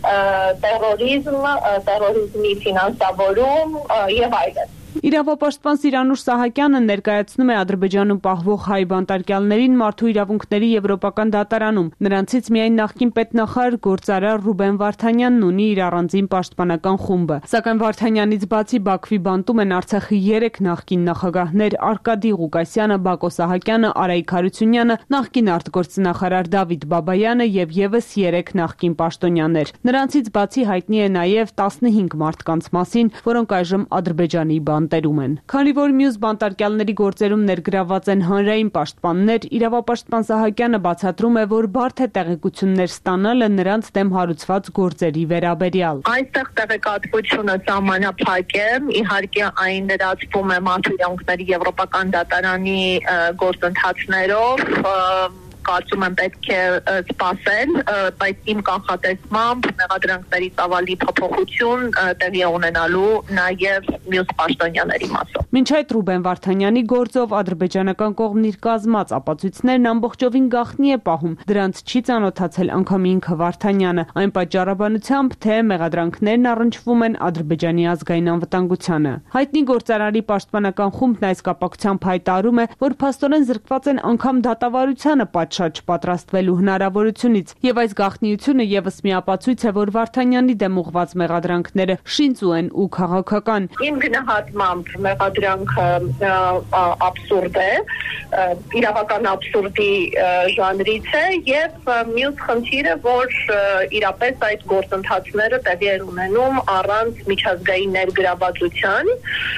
տերորիզմի ֆինանսավորում եւ այլն։ Իրավապաշտպան Սիրանուշ Սահակյանը ներկայացնում է Ադրբեջանում պահվող հայ բանտարկյալներին մարդու իրավունքների եվրոպական դատարանում։ Նրանցից միայն նախկին պետնախարար գործարար Ռուբեն Վարդանյանն ունի իր առանձին պաշտպանական խումբը։ Սակայն Վարդանյանից բացի Բաքվի բանտում են Արցախի 3 նախկին նախագահներ Արկադի Ղուկասյանը, Բակո Սահակյանը, Արայիկ Հարությունյանը, նախկին արտգործնախարար Դավիթ Բաբայանը եւ եւս 3 նախկին պաշտոնյաներ։ Նրանցից բացի հայտնի է նաեւ 15 մարդկանց մասին, որոնք այժմ Ադրբեջանի բանտերում են։ Քանի որ մյուս բանտարկյալների գործերում ներգրավված են հանրային պաշտպաններ, իրավապաշտպան Սահակյանը բացատրում է, որ բարդ է տեղեկություններ ստանալը նրանց դեմ հարուցված գործերի վերաբերյալ։ Այստեղ տեղեկատվությունը սահմանափակ է, իհարկե այն լրացվում է մարդու իրավունքների եվրոպական դատարանի գործընթացներով, կարծում եմ պետք է սպասել, բայց իմ կանխատեսմամբ մեղադրանքների ծավալի փոփոխություն տեղի է ունենալու նաև մյուս պաշտոնյաների մասով։ Մինչ այդ Ռուբեն Վարդանյանի գործով ադրբեջանական կողմն իր կազմած ապացույցներն ամբողջովին գաղտնի է պահում, դրանց չի ծանոթացել անգամ ինքը Վարդանյանը, այն պատճառաբանությամբ, թե մեղադրանքներն առնչվում են Ադրբեջանի ազգային անվտանգությանը։ Հայտնի գործարարի պաշտպանական խումբն այս կապակցությամբ հայտարարում է, որ փաստորեն զրկված են անգամ դատավարությանը պատշաճ պատրաստվելու հնարավորությունից, եւ այս գաղտնիությունը եւս մի ապացույց է, որ Վարդանյանի դեմ ուղղված մեղադրանքները շինծու են ու քաղաքական։ Իմ գնահատմամբ մեղադրանքը абսուրդ է, իրավական абսուրդի ժանրից է եւ մյուս խնդիրը, որ իրապես այդ գործընթացները տեղի են ունենում առանց միջազգային ներգրավվածության,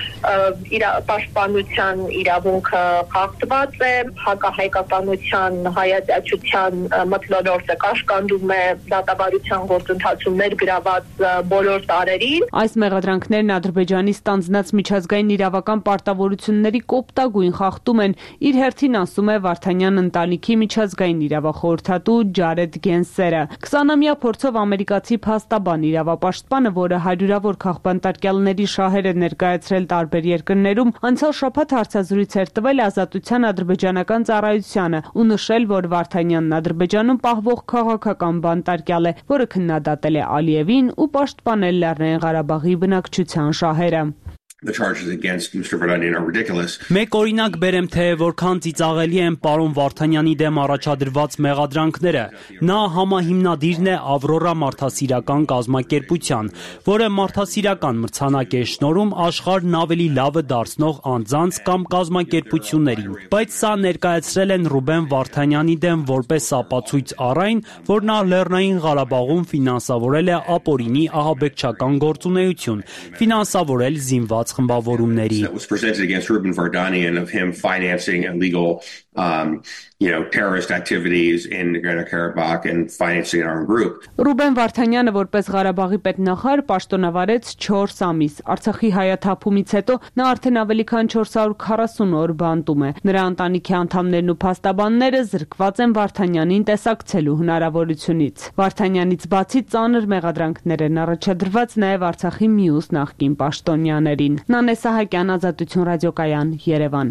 պաշտպանության իրավունքը խախտված է, հակահայկականության, հայատյացության մթնոլորտը կաշկանդում է դատավարության գործընթացում ներգրաված բոլոր տարերին։ Այս մեղադրանքներն Ադրբեջանի ստանձնած միջազգային իրավական պարտավորությունների կոպտագույն խախտում են, իր հերթին ասում է Վարդանյան ընտանիքի միջազգային իրավախորհրդատու Ջարեդ Գենսերը։ 20-ամյա փորձով ամերիկացի փաստաբան, իրավապաշտպանը, որը հարյուրավոր քաղբանտարկյալների շահեր է ներկայացրել տարբեր երկրներում, անցյալ շաբաթ հարցազրույց էր տվել Ազատության ադրբեջանական ծառայությանը ու նշել, որ Վարդանյանն Ադրբեջանում պահվող քաղաքական բանտարկյալ է, որը քննադատել է Ալիևին ու պաշտպանել Լեռնային Ղարաբաղի բնակչության շահերը։ The charges against Mr. Vardanyan are ridiculous. Մեկ օրինակ բերեմ, թե որքան ծիծաղելի են պարոն Վարդանյանի դեմ առաջադրված մեղադրանքները։ Նա համահիմնադիրն է Ավրորա մարդասիրական կազմակերպության, որը մարդասիրական մրցանակ է շնորհում աշխարհն ավելի լավը դարձնող անձանց կամ կազմակերպություններին։ Բայց սա ներկայացրել են Ռուբեն Վարդանյանի դեմ որպես ապացույց առ այն, որ նա Լեռնային Ղարաբաղում ֆինանսավորել է ապօրինի ահաբեկչական գործունեություն, ֆինանսավորել զինված խմբավորումների։ That was presented against Ruben Vardanyan of him financing illegal terrorist activities in Nagorno-Karabakh and financing an armed group. Ռուբեն Վարդանյանը որպես Ղարաբաղի պետնախարար պաշտոնավարեց 4 ամիս։ Արցախի հայաթափումից հետո նա արդեն ավելի քան 440 օր բանտում է։ Նրա ընտանիքի անդամներն ու փաստաբանները զրկված են Վարդանյանին տեսակցելու հնարավորությունից։ Վարդանյանից բացի ծանր մեղադրանքներ են առաջադրված նաև Արցախի մյուս նախկին պաշտոնյաներին։ Նանե Սահակյան, Ազատություն ռադիոկայան, Երևան։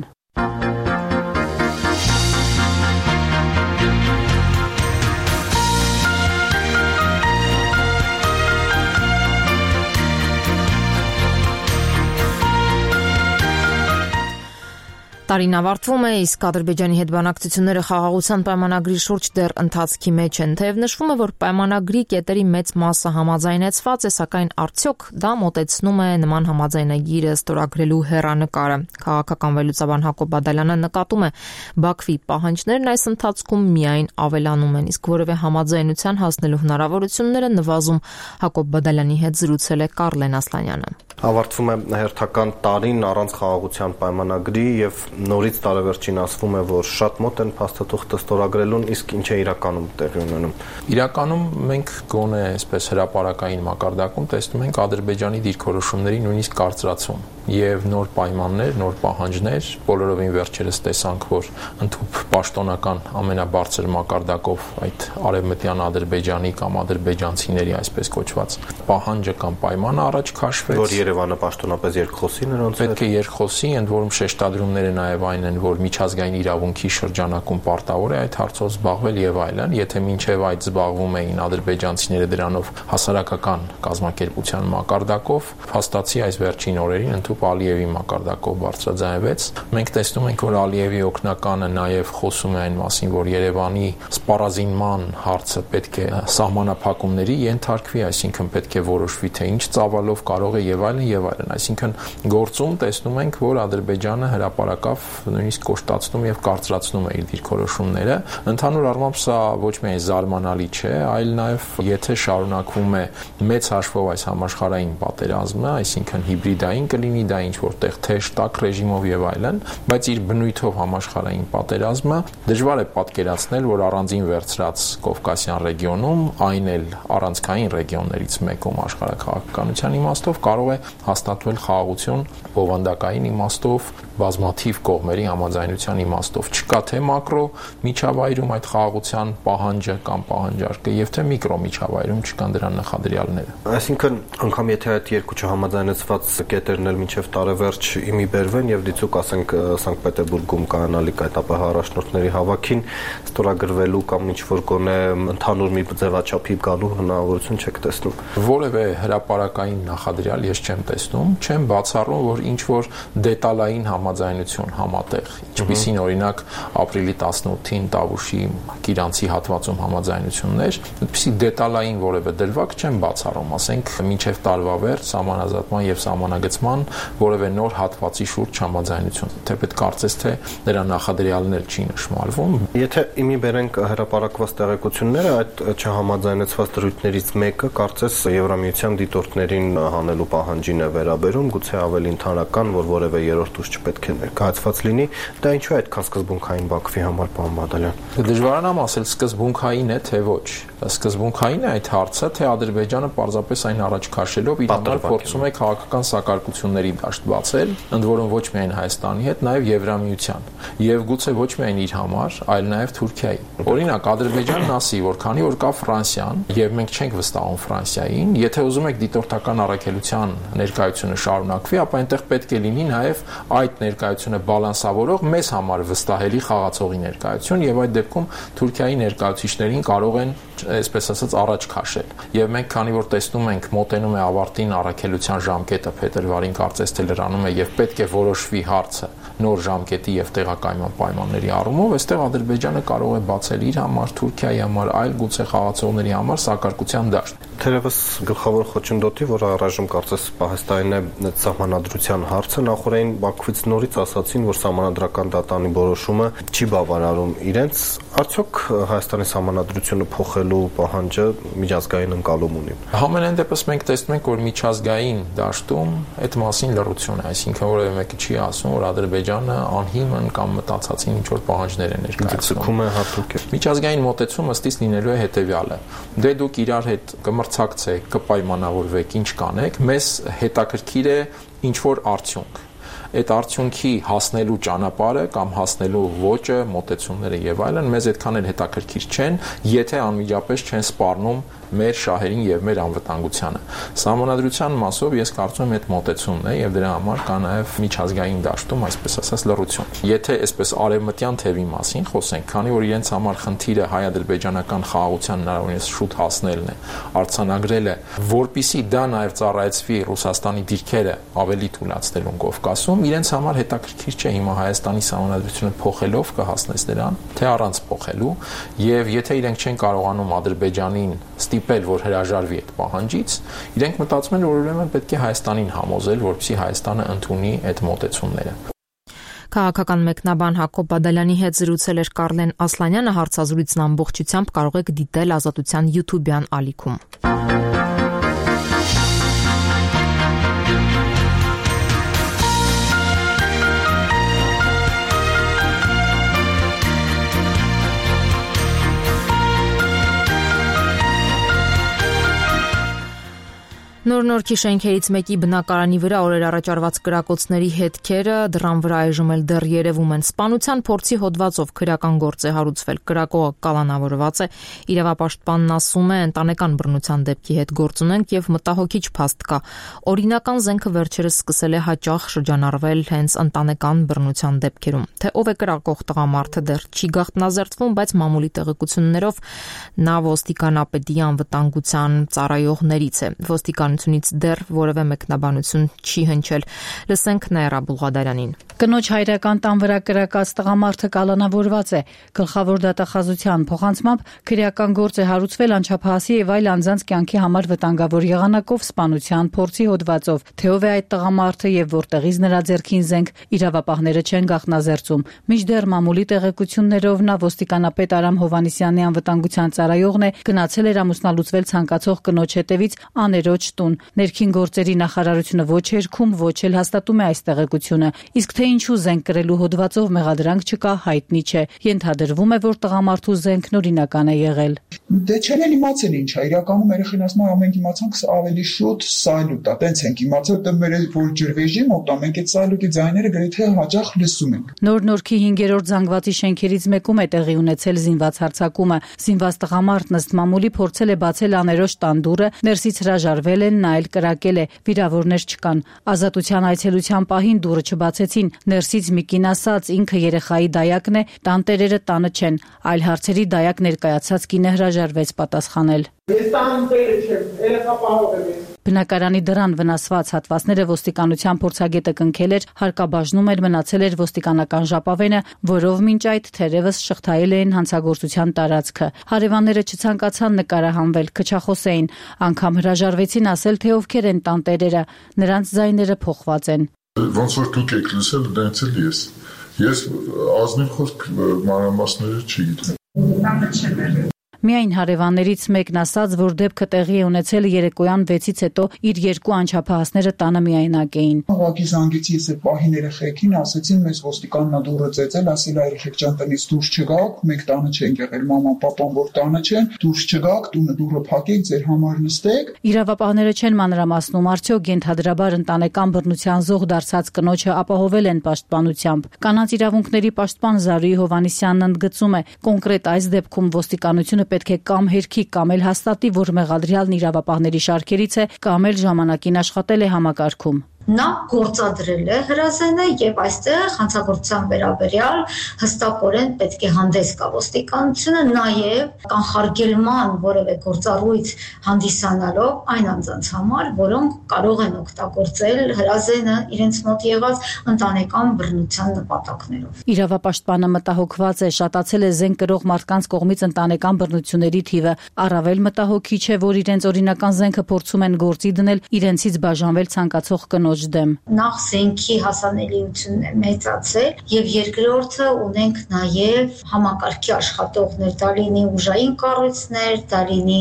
Տարին ավարտվում է, իսկ Ադրբեջանի հետ բանակցությունները խաղաղության պայմանագրի շուրջ դեռ ընթացքի մեջ են, թեև նշվում է, որ պայմանագրի կետերի մեծ մասը համաձայնեցված է, սակայն արդյոք դա մոտեցնում է նման համաձայնագիրը ստորագրելու հեռանկարը։ Քաղաքական վերլուծաբան Հակոբ Բադալյանը նկատում է, Բաքվի պահանջներն այս ընթացքում միայն ավելանում են, իսկ որևէ համաձայնության հասնելու հնարավորությունները նվազում։ Հակոբ Բադալյանի հետ զրուցել է Կարլեն Ասլանյանը։ Ավարտվում է հերթական տարին առանց խաղաղության պայմանագրի եւ նորից տարեվերջին ասվում է, որ շատ մոտ են փաստաթուղթը ստորագրելուն, իսկ ինչ է իրականում տեղի ունենում։ Իրականում մենք գոնե այսպես հրապարակային մակարդակում տեսնում ենք Ադրբեջանի դիրքորոշումների նույնիսկ կարծրացում եւ նոր պայմաններ, նոր պահանջներ, բոլորովին վերջերս տեսանք, որ ընդհանուր պաշտոնական ամենաբարձր մակարդակով այդ արևմտյան Ադրբեջանի կամ ադրբեջանցիների այսպես կոչված պահանջը կամ պայմանը առաջ քաշվեց, որ Երևանը պաշտոնապես երկխոսի նրանց պետք է երկխոսի, ընդ որում շեշտադրումները նաեւ այն են, որ միջազգային իրավունքի շրջանակում պարտավոր է այդ հարցով զբաղվել եւ այլն, եթե մինչեւ այդ զբաղվում էին ադրբեջանցիները դրանով հասարակական կազմակերպության մակարդակով, փաստացի այս վերջին օրերին ընդհանուր Ալիևի մակարդակով բարձրաձայնվեց։ Մենք տեսնում ենք, որ Ալիևի օգնականը նաև խոսում է այն մասին, որ Երևանի սպառազինման հարցը պետք է սահմանափակումների ենթարկվի, այսինքն պետք է որոշվի, թե ինչ ծավալով կարող է եւ այլն եւ այլն։ Այսինքն գործում տեսնում ենք, որ Ադրբեջանը հրապարակավ նույնիսկ կոշտացնում եւ կարծրացնում է իր դիրքորոշումները։ Ընդհանուր առմամբ սա ոչ միայն զարմանալի չէ, այլ նաև եթե շարունակվում է մեծ հաշվով այս համաշխարհային պատերազմը, այսինքն հիբրիդային կլինի դա ինչ որտեղ թեժ տակ ռեժիմով եւ այլն, բայց իր բնույթով համաշխարհային պատերազմը դժվար է պատկերացնել, որ առանձին վերցրած Կովկասյան ռեգիոնում, այն էլ առանցքային ռեգիոններից մեկում աշխարհաքաղաքականության իմաստով կարող է հաստատվել խաղաղություն բովանդակային իմաստով, բազմաթիվ կողմերի համաձայնության իմաստով։ Չկա թե մակրո միջավայրում այդ խաղաղության պահանջը կամ պահանջարկը եւ թե միկրո միջավայրում չկան դրան նախադրյալները։ Այսինքն անգամ եթե այդ երկու չհամաձայնեցված կետերն էլ մինչև մինչև տարեվերջ իմի բերվեն եւ դիցուկ ասենք Սանկտ Պետերբուրգում կանալիք այդ ԱՊՀ առաջնորդների հավաքին ստորագրվելու կամ ինչ որ գոնե ընդհանուր մի ձևաչափի գալու հնարավորություն չեք տեսնում։ Որևէ հրապարակային նախադրյալ ես չեմ տեսնում, չեմ բացառում, որ ինչ որ դետալային համաձայնություն համատեղ, ինչպիսին օրինակ ապրիլի 18-ին Տավուշի Կիրանցի հատվածում համաձայնություններ, այդպիսի դետալային որևէ դրվագ չեմ բացառում, ասենք մինչև տարվա վերջ սահմանազատման եւ սահմանագծման որևէ նոր հատվածի շուրջ համաձայնություն, թեպետ կարծես թե դրա նախադրյալներ չի նշмарվում։ Եթե իմի բերենք հրապարակված տեղեկությունները, այդ չհամաձայնեցված դրույթներից մեկը կարծես Եվրամիության դիտորդներին հանելու պահանջին է վերաբերում, գուցե ավելի ընդհանրական, որ որևէ երրորդ ուժ չպետք է ներկայացված լինի, դա ինչու է այդքան սկզբունքային Բաքվի համար, պարոն Բադալյան։ Դժվարանամ ասել սկզբունքային է թե ոչ։ Սկզբունքային է այդ հարցը, թե Ադրբեջանը պարզապես այն առաջ քաշելով իր համար փորձում է քաղաքական սակարկությունների դաշտ բացել, ընդ որում ոչ միայն Հայաստանի հետ, նաև Եվրամիության, եւ գուցե ոչ միայն իր համար, այլ նաև Թուրքիայի։ Օրինակ Ադրբեջանն ասի, որ քանի որ կա Ֆրանսիան, եւ մենք չենք վստահում Ֆրանսիային, եթե ուզում եք դիտորդական առաքելության ներկայությունը շարունակվի, ապա այնտեղ պետք է լինի նաև այդ ներկայությունը բալանսավորող մեզ համար վստահելի խաղացողի ներկայություն, եւ այդ դեպքում Թուրքիայի ներկայացուցիչներին կարող են, այսպես ասած, առաջ քաշել։ Եվ մենք քանի որ տեսնում ենք մոտենում է ավարտին առաքելության ժամկետը փետրվարին կարծես թե լրանում է եւ պետք է որոշվի հարցը նոր ժամկետի եւ տեղակայման պայմանների առումով, այստեղ Ադրբեջանը կարող է բացել իր համար, Թուրքիայի համար, այլ գուցե խաղացողների համար սակարկության դաշտ։ Թերևս գլխավոր խոչընդոտի, որ առայժմ կարծես պահեստային է սահմանադրության հարցը, նախորդին Բաքվից նորից ասացին, որ սահմանադրական դատանի որոշումը չի բավարարում իրենց, արդյոք Հայաստանի սահմանադրությունը փոխելու պահանջը միջազգային ընկալում ունի։ Համենայն դեպս մենք տեսնում ենք, որ միջազգային դաշտում այդ մասին լռություն է, այսինքն որևէ մեկը չի ասում, որ Ադրբեջանը անհիմն կամ մտածածին ինչ որ պահանջներ է ներկայացնում։ Միջազգային մոտեցումը ըստիս լինելու է հետեւյալը. դե դուք իրար հետ կմրցակցեք, կպայմանավորվեք, ինչ կանեք, մեզ հետաքրքիր է ինչ որ արդյունք։ Այդ արդյունքի հասնելու ճանապարհը կամ հասնելու ոճը, մոտեցումները եւ այլն մեզ այդքան էլ հետաքրքիր չեն, եթե անմիջապես չեն սպառնում մեր շահերին եւ մեր անվտանգությանը։ Սահմանադրության մասով ես կարծում եմ այդ մոտեցումն է եւ դրա համար կա նաեւ միջազգային դաշտում, այսպես ասած, լռություն։ Եթե այսպես արևմտյան թևի մասին խոսենք, քանի որ իրենց համար խնդիրը հայ-ադրբեջանական խաղաղության հնարավորինս շուտ հասնելն է, արձանագրել է, որpիսի դա նաեւ ծառայեցվի Ռուսաստանի դիրքերը ավելի թույլատնելուն Կովկասում, իրենց համար հետաքրքիր չէ հիմա Հայաստանի սահմանադրությունը փոխելով կհասնես դրան, թե առանց փոխելու, եւ եթե իրենք չեն կարողանում Ադրբեջանին ստիպել, որ հրաժարվի այդ պահանջից, իրենք մտածում են, որ ուրեմն պետք է Հայաստանին համոզել, որպեսզի Հայաստանը ընդունի այդ մոտեցումները։ Քաղաքական մեկնաբան Հակոբ Բադալյանի հետ զրուցել էր Կարլեն Ասլանյանը, հարցազրույցն ամբողջությամբ կարող եք դիտել Ազատության YouTube-յան ալիքում։ Նոր-Նորքի շենքերից մեկի բնակարանի վրա օրեր առաջ արված կրակոցների հետքերը դռան վրա այժմ էլ դեռ երևում են։ Սպանության փորձի հոդվածով քրեական գործ է հարուցվել, կրակողը կալանավորված է։ Իրավապաշտպանն ասում է, ընտանեկան բռնության դեպքի հետ գործ ունենք եւ մտահոգիչ փաստ կա։ Օրինական զենքը վերջերս սկսել է հաճախ շրջանառվել հենց ընտանեկան բռնության դեպքերում։ Թե ով է կրակող տղամարդը դեռ չի գաղտնազերծվում, բայց մամուլի տեղեկություններով նա ոստիկանապետի անվտանգության ծառայողներից է։ Ոստիկանությունից դեռ որևէ մեկնաբանություն չի հնչել։ Լսենք Նաիրա Բուլղադարյանին։ Կնոջ հայրական տան վրա կրակած տղամարդը կալանավորված է։ Գլխավոր դատախազության փոխանցմամբ քրեական գործ է հարուցվել անչափահասի եւ այլ անձանց կյանքի համար վտանգավոր եղանակով սպանության փորձի հոդվածով։ Թե ով է այդ տղամարդը եւ որտեղից նրա ձեռքին զենք, իրավապահները չեն գաղտնազերծում։ Մինչդեռ մամուլի տեղեկություններով նա ոստիկանապետ Արամ Հովանիսյանի անվտանգության ծառայողն է, գնացել էր ամուսնալուծվել ցանկացող կնոջ հետևից աներոջ տուն։ Ներքին գործերի նախարարությունը ոչ երգում, ոչ էլ հաստատում է այս տեղեկությունը։ Իսկ թե ինչու զենք կրելու հոդվածով մեղադրանք չկա, հայտնի չէ։ Ենթադրվում է, որ տղամարդու զենքն օրինական է եղել։ Դե չեն էլ իմացել ինչ է, իրականում երեխեն ասում են ամենք իմացանք ավելի շուտ սայլուտ է, տենց ենք իմացել, դե մեր որ ջրվեժի մոտ է, մենք այդ սայլուտի ձայները գրեթե հաճախ լսում ենք։ Նոր-Նորքի 5-րդ զանգվածի շենքերից մեկում է տեղի ունեցել զինված հարձակումը։ Զինված տղամարդն ըստ մամուլի փորձել է բացել աներոջ տան դուռը, ներսից հրաժարվել են, նա էլ կրակել է, վիրավորներ չկան։ Ազատության այցելության պահին դուռը չբացեցին, ներսից մի կին ասաց ինքը երեխայի դայակն է, տան տերերը տանը չեն, այլ հարցերի դայակ ներկայացած կինը հրաժարվեց պատասխանել։ Բնակարանի դռան վնասված հատվածները ոստիկանության փորձագետը կնքել էր, հարկաբաժնում էլ մնացել էր ոստիկանական ժապավենը, որով մինչ այդ թերևս շղթայել էին հանցագործության տարածքը։ Հարևանները չցանկացան նկարահանվել, քչախոս էին, անգամ հրաժարվեցին ասել, թե ովքեր են տանտերերը, նրանց ձայները փոխված են։ Ոնց որ դուք եք լսել, դրանից էլ ես ազնիվ խոսք մանրամասները չգիտեմ։ Միայն հարևաններից մեկն ասաց, որ դեպքը տեղի է ունեցել երեկոյան 6-ից հետո իր երկու անչափահասները տանը միայնակ էին։ Ուղղակի զանգեցի ես այդ պահին երեխեքին, ասեցին մեզ ոստիկանն դուռը ծեծել, ասել երեխեք ջան տնից դուրս չգաք, մենք տանը չենք եղել, մաման, պապան որ տանը չեն, դուրս չգաք, տունը դուռը փակեք, ձեր համար նստեք։ Իրավապահները չեն մանրամասնում, արդյոք ենթադրաբար ընտանեկան բռնության զոհ դարձած կնոջը ապահովել են պաշտպանությամբ։ Կանանց իրավունքների պաշտպան Զարուհի Հովհաննիսյանն ընդգծում է, կոնկրետ այս դեպքում ոստիկանությունը պետք է կամ հերքի կամ էլ հաստատի, որ մեղադրյալն իրավապահների շարքերից է, կամ էլ ժամանակին աշխատել է համակարգում։ Նա գործադրել է հրազենը եւ այստեղ հանցագործության վերաբերյալ հստակորեն պետք է հանդես գա ոստիկանությունը, նաեւ կանխարգելման որևէ գործառույթ հանդիսանալով այն անձանց համար, որոնք կարող են օգտագործել հրազենը իրենց մոտ եղած ընտանեկան բռնության նպատակներով։ Իրավապաշտպանը մտահոգված է, շատացել է զենք կրող մարդկանց կողմից ընտանեկան բռնությունների թիվը, առավել մտահոգիչ է, որ իրենց օրինական զենքը փորձում են գործի դնել իրենցից բաժանվել ցանկացող կնոջ դեմ։ Նախ զենքի հասանելիությունն է մեծացել եւ երկրորդը ունենք նաեւ համակարգի աշխատողներ, դա լինի ուժային կառույցներ, դա լինի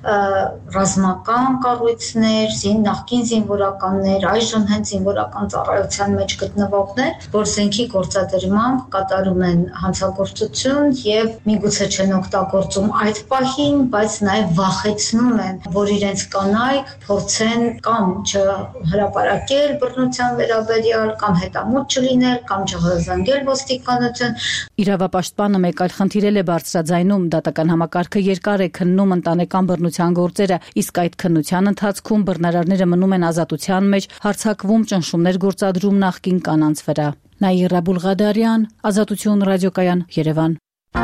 ռազմական կառույցներ, նախկին զինվորականներ, այժմ հենց զինվորական ծառայության մեջ գտնվողներ, որ զենքի գործադրմամբ կատարում են հանցագործություն եւ միգուցե չեն օգտագործում այդ պահին, բայց նաեւ վախեցնում են, որ իրենց կանայք փորձեն կամ չհրապարակել բռնության վերաբերյալ կամ հետամուտ չլինել կամ չհրաժարվել ոստիկանություն։ Իրավապաշտպանը մեկ այլ խնդիր է բարձրաձայնում, դատական համակարգը երկար է քննում ընտանեկան բռնության գործերը, իսկ այդ քննության ընթացքում բռնարարները մնում են ազատության մեջ, հարձակվում, ճնշումներ գործադրում նախկին կանանց վրա։ Նաիրա Բուլղադարյան, Ազատություն ռադիոկայան, Երևան։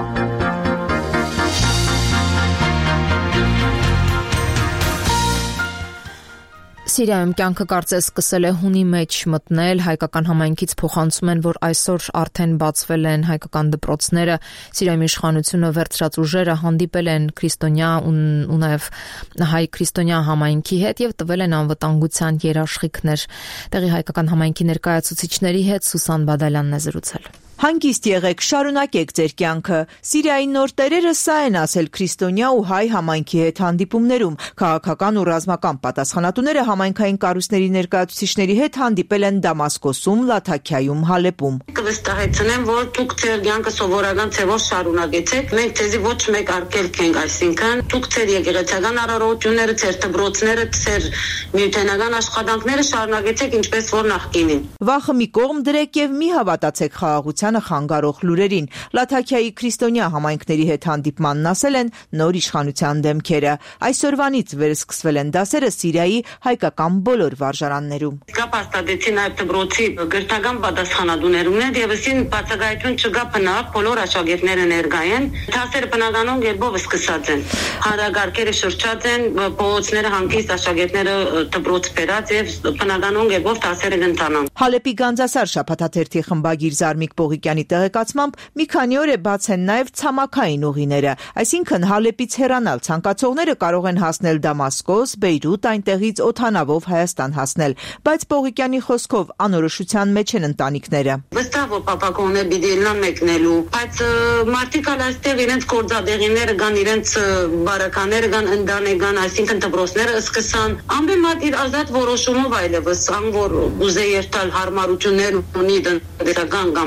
Սիրիայում կյանքը կարծես սկսել է հունի մեջ մտնել, հայկական համայնքից փոխանցում են, որ այսօր արդեն բացվել են հայկական դպրոցները, Սիրիայում իշխանությունը վերցրած ուժերը հանդիպել են քրիստոնյա ու նաև հայ քրիստոնյա համայնքի հետ եւ տվել են անվտանգության երաշխիքներ։ Տեղի հայկական համայնքի ներկայացուցիչների հետ Սուսան Բադալյանն է զրուցել։ Հանգիստ եղեք, շարունակեք ձեր կյանքը։ Սիրիայի նոր տերերը սա են ասել քրիստոնյա ու հայ համայնքի հետ հանդիպումներում։ Քաղաքական ու ռազմական պատասխանատուները համայնքային կառույցների ներկայացուցիչների հետ հանդիպել են Դամասկոսում, Լաթաքիայում, Հալեպում։ Կվստահեցնեմ, որ դուք ձեր կյանքը սովորական ձևով շարունակեցեք։ Մենք ձեզի ոչ մեկ արգելք ենք, այսինքն դուք ձեր եկեղեցական արարողությունները, ձեր դպրոցները, ձեր միութենական աշխատանքները շարունակեցեք ինչպես որ նախկինին։ Վախը մի կողմ դրեք եւ մի հավատացեք խաղաղության խանգարող լուրերին։ Լաթաքիայի քրիստոնյա համայնքների հետ հանդիպմանն ասել են նոր իշխանության դեմքերը։ Այսօրվանից վերսկսվել են դասերը Սիրիայի հայկական բոլոր վարժարաններում։ Կա պարտադեցի նաև դպրոցի գրթական պատասխանատուներումներ եւ ասին բացակայություն չկա բնավ բոլոր աշակերտները ներկա են։ Դասերը բնականon գերբով սկսած են։ Հարագարկերը շրջած են, փողոցները հանգիստ աշակերտները դպրոց բերած եւ բնականon գերբով դասերը կընթանան։ Հալեպի Գանձասար շաբաթաթերթի խմբագիր Զարմիկ Պողիկյանի տեղեկացմամբ մի քանի օր է բաց են նաև ցամաքային ուղիները, այսինքն Հալեպից հեռանալ ցանկացողները կարող են հասնել Դամասկոս, Բեյրութ, այնտեղից օդանավով Հայաստան հասնել, բայց Պողիկյանի խոսքով անորոշության մեջ են ընտանիքները։ Վստահ որ պապակոնը դիդելնան մեկնելու, բայց մարդիկ այստեղ իրենց գործադեղիները կան, իրենց բարականները կան, ընտանեկան, այսինքն դպրոցները սկսան ամենամատ իր ազատ որոշումով այլևս ան որ ուզե երթալ հարմարություններ ունի դերական կամ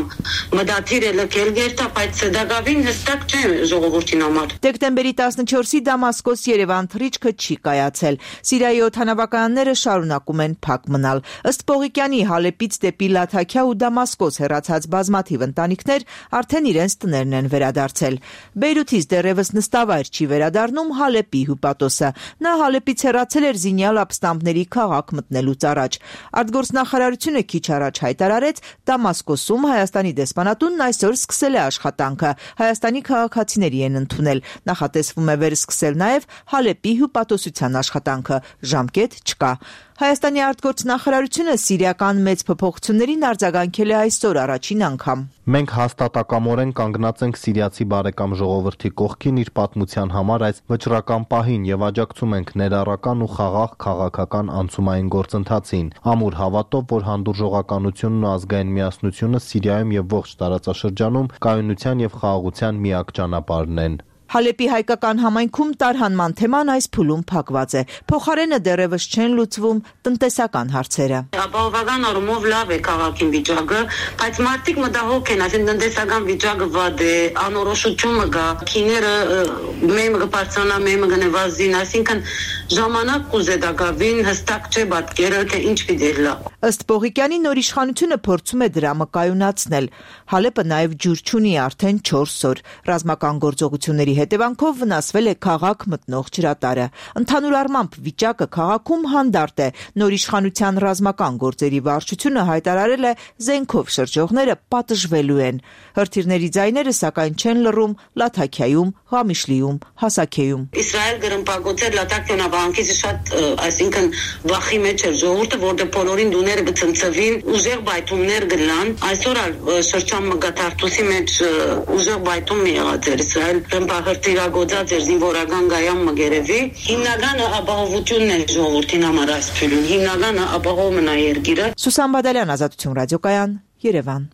մդաթիր է լքել գերտա, բայց սեդագավին հստակ չէ ժողովրդին համար։ Դեկտեմբերի 14-ի Դամասկոս-Երևան թռիչքը չի կայացել։ Սիրիայի օդանավականները շարունակում են փակ մնալ։ Ըստ Պողիկյանի, Հալեպից դեպի Լաթաքիա ու Դամասկոս հեռացած բազմաթիվ ընտանիքներ արդեն իրենց տներն են վերադարձել։ Բեյրութից դեռևս նստավայր չի վերադառնում Հալեպի հյուպատոսը։ Նա Հալեպից հեռացել էր զինյալ ապստամբների քաղաք մտնելուց առաջ։ Արտգործնախարարությունը քիչ առաջ հայտարարեց, Դամասկոսում Հայաստանի դեսպանատունն այսօր սկսել է աշխատանքը։ Հայաստանի քաղաքացիների են ընդունել։ Նախատեսվում է վերսկսել նաև Հալեպի հյուպատոսության աշխատանքը։ Ժամկետ չկա։ Հայաստանի արտգործնախարարությունը սիրիական մեծ փոփոխություններին արձագանքել է այսօր առաջին անգամ։ Մենք հաստատակամորեն կանգնած ենք սիրիացի բարեկամ ժողովրդի կողքին իր պատմության համար այս վճռական պահին եւ աջակցում ենք ներառական ու խաղաղ քաղաքական անցումային գործընթացին։ Ամուր հավատով, որ հանդուրժողականությունն ու ազգային միասնությունը Սիրիայում եւ ողջ տարածաշրջանում կայունության եւ խաղաղության միակ ճանապարհն են։ Հալեպի հայկական համայնքում տարհանման թեման այս փուլում փակված է։ Փոխարենը դեռևս չեն լուծվում տնտեսական հարցերը։ Ապահովական առումով լավ է քաղաքի վիճակը, բայց մարդիկ մտահոգ են, այսինքն տնտեսական վիճակը վատ է, անորոշությունը կա, քիները մեմը կբարձրանա, մեմը կնվազին, այսինքն ժամանակ կուզեդակավին հստակ չէ պատկերը, թե ինչ պիտի լա։ Ըստ Պողիկյանի, նոր իշխանությունը փորձում է դրամը կայունացնել։ Հալեպը նաև ջուր չունի արդեն 4 օր։ Ռազմական գործողությունների հետևանքով վնասվել է քաղաք մտնող ջրատարը։ Ընդհանուր առմամբ վիճակը քաղաքում հանդարտ է։ Նոր իշխանության ռազմական գործերի վարչությունը հայտարարել է, զենքով շրջողները պատժվելու են։ Հրթիռների ձայները սակայն չեն լռում Լաթաքիայում, Ղամիշլիում, Հասաքեյում։ Իսրայել գրմպագոցեր Լաթաքիոն ավանքից շատ, այսինքն վախի մեջ էր ժողովուրդը, որտեղ բոլորին դուները կցնցվին, ուժեղ բայթումներ գլան։ Այսօր շրջան մգաթարտուսի մեջ ուժեղ բայթում եղած էր Իսրայել հրթիռագործած էր զինվորական գայամ մգերևի։ Հիմնականը ապահովությունն է ժողովրդին համար այս փուլում։ Հիմնականը ապահովում է երկիրը։ Սուսան Բադալյան, Ազատություն ռադիոկայան, Երևան։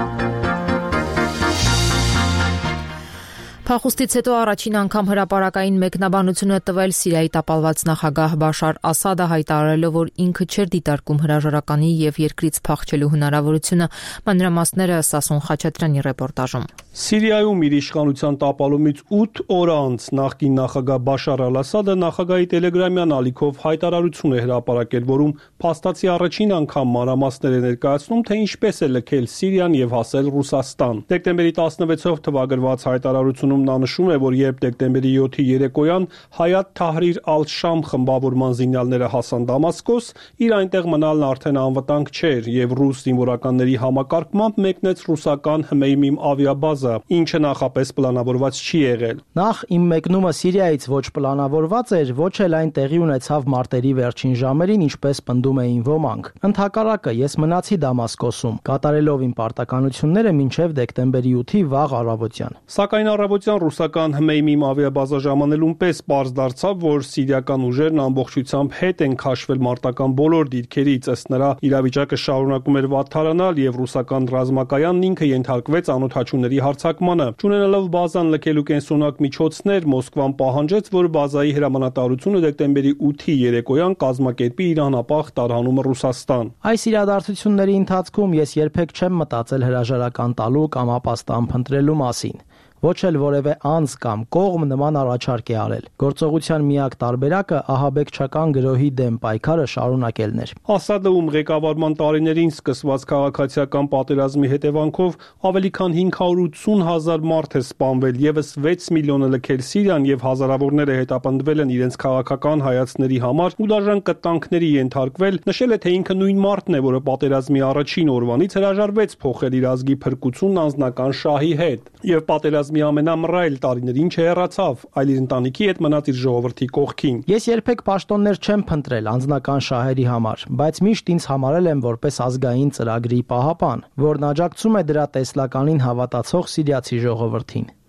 Փախուստից հետո առաջին անգամ հրապարակային մեկնաբանություն է տվել Սիրիայի տապալված նախագահ Բաշար Ասադը, հայտարարելով, որ ինքը չէր դիտարկում հրաժարականի եւ երկրից փախչելու հնարավորությունը։ Մանրամասները Սասուն Խաչատրյանի ռեպորտաժում։ Սիրիայում իր իշխանության տապալումից 8 օր անց նախկին նախագահ Բաշար Ասադը նախագահի տելեգրամյան ալիքով հայտարարություն է հրապարակել, որում փաստացի առաջին անգամ մանրամասներ է ներկայացնում, թե ինչպես է լքել Սիրիան եւ հասել Ռուսաստան։ Դեկտեմբերի 16-ով թվագրված հայտարարությունում նա նշում է, որ երբ դեկտեմբերի 7-ի երեկոյան Հայաթ Թահրիր Ալ-Շամ խմբավորման զինյալները հասան Դամասկոս, իր այնտեղ մնալն արդեն անվտանգ չէր եւ ռուս զինվորականների համակարգմամբ մեկնեց ռուսական Հմեյմիմ ավիաբազա, ինչը նախապես պլանավորված չի եղել։ Նախ իմ մեկնումը Սիրիայից ոչ պլանավորված էր, ոչ էլ այն տեղի ունեցավ մարտերի վերջին ժամերին, ինչպես պնդում էին ոմանք։ Ընդհակառակը, ես մնացի Դամասկոսում, կատարելով իմ պարտականությունները մինչև դեկտեմբերի 8-ի վաղ առավոտյան։ Սակայն առավոտյան ռուսական Հմեյմիմ ավիաբազա ժամանելուն պես պարզ դարձավ, որ սիրիական ուժերն ամբողջությամբ հետ են քաշվել մարտական բոլոր դիրքերից, ըստ նրա իրավիճակը շարունակում էր վատթարանալ եւ ռուսական ռազմակայանն ինքը ենթարկվեց անօդաչուների հարձակմանը։ Չունենալով բազան լքելու կենսունակ միջոցներ, Մոսկվան պահանջեց, որ բազայի հրամանատարությունը դեկտեմբերի 8-ի երեկոյան կազմակերպի իր անապահ տարհանումը Ռուսաստան։ Այս իրադարձությունների ընթացքում ես երբեք չեմ մտածել հրաժարական տալու կամ ապաստան փնտրելու մասին։ Ոչ էլ որևէ անձ կամ կողմ նման առաջարկ է արել։ Գործողության միակ տարբերակը ահաբեկչական գրոհի դեմ պայքարը շարունակելն էր։ Ասադը ում ղեկավարման տարիներին սկսված քաղաքացիական պատերազմի հետևանքով ավելի քան 580,000 մարդ է սպանվել, եւս 6 միլիոնը լքել Սիրիան եւ հազարավորները հետապնդվել են իրենց քաղաքական հայացքների համար ու դաժան կտանքների ենթարկվել, նշել է, թե ինքը նույն մարդն է, որը պատերազմի առաջին օրվանից հրաժարվեց փոխել իր ազգի փրկությունն անձնական շահի հետ եւ պատերազմի ամենամռայլ տարիներին չհեռացավ, այլ իր ընտանիքի հետ մնաց իր ժողովրդի կողքին։ Ես երբեք պաշտոններ չեմ փնտրել անձնական շահերի համար, բայց միշտ ինձ համարել եմ որպես ազգային ծրագրի պահապան, որն աջակցում է դրա տեսլականին հավատացող սիրիացի ժողովրդին։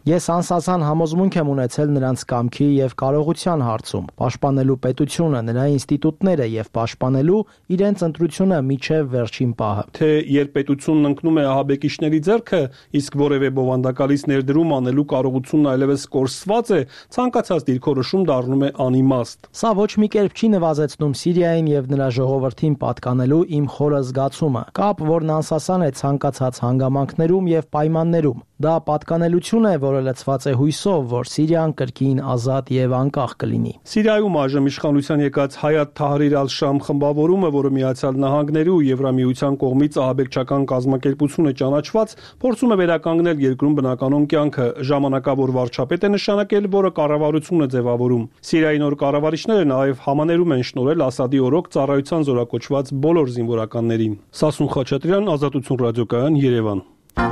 Ես անսասան համոզմունք եմ ունեցել նրանց կամքի եւ կարողության հարցում, պաշտպանելու պետությունը, նրա ինստիտուտները եւ պաշտպանելու իրենց ընտրությունը միջև վերջին պահը։ Թե երբ պետությունն ընկնում է ահաբեկիչների ձեռքը, իսկ որևէ բովանդակալից ներդրում անելու կարողությունն այլևս կորսված է, ցանկացած դիրքորոշում դառնում է անիմաստ։ Սա ոչ մի կերպ չի նվազեցնում Սիրիային եւ նրա ժողովրդին պատկանելու իմ խորը զգացումը, կապ, որն անսասան է ցանկացած հանգամանքներում եւ պայմաններում։ Դա պատկանելություն է, որը լցված է հույսով, որ Սիրիան կրկին ազատ եւ անկախ կլինի։ Սիրիայում այժմ իշխանության եկած Հայաթ Թահրիր ալ-Շամ խմբավորումը, որը Միացյալ Նահանգների ու Եվրամիության կողմից ահաբեկչական կազմակերպություն է ճանաչված, փորձում է վերականգնել երկրում բնականոն կյանքը։ Ժամանակավոր վարչապետ է նշանակել, որը կառավարություն է ձևավորում։ Սիրիայի նոր կառավարիչները նաև համաներում են շնորհել Ասադի օրոք ծառայության զորակոչված բոլոր զինվորականներին։ Սասուն Խաչատրյան, Ազատություն ռադիոկայան, Երևան։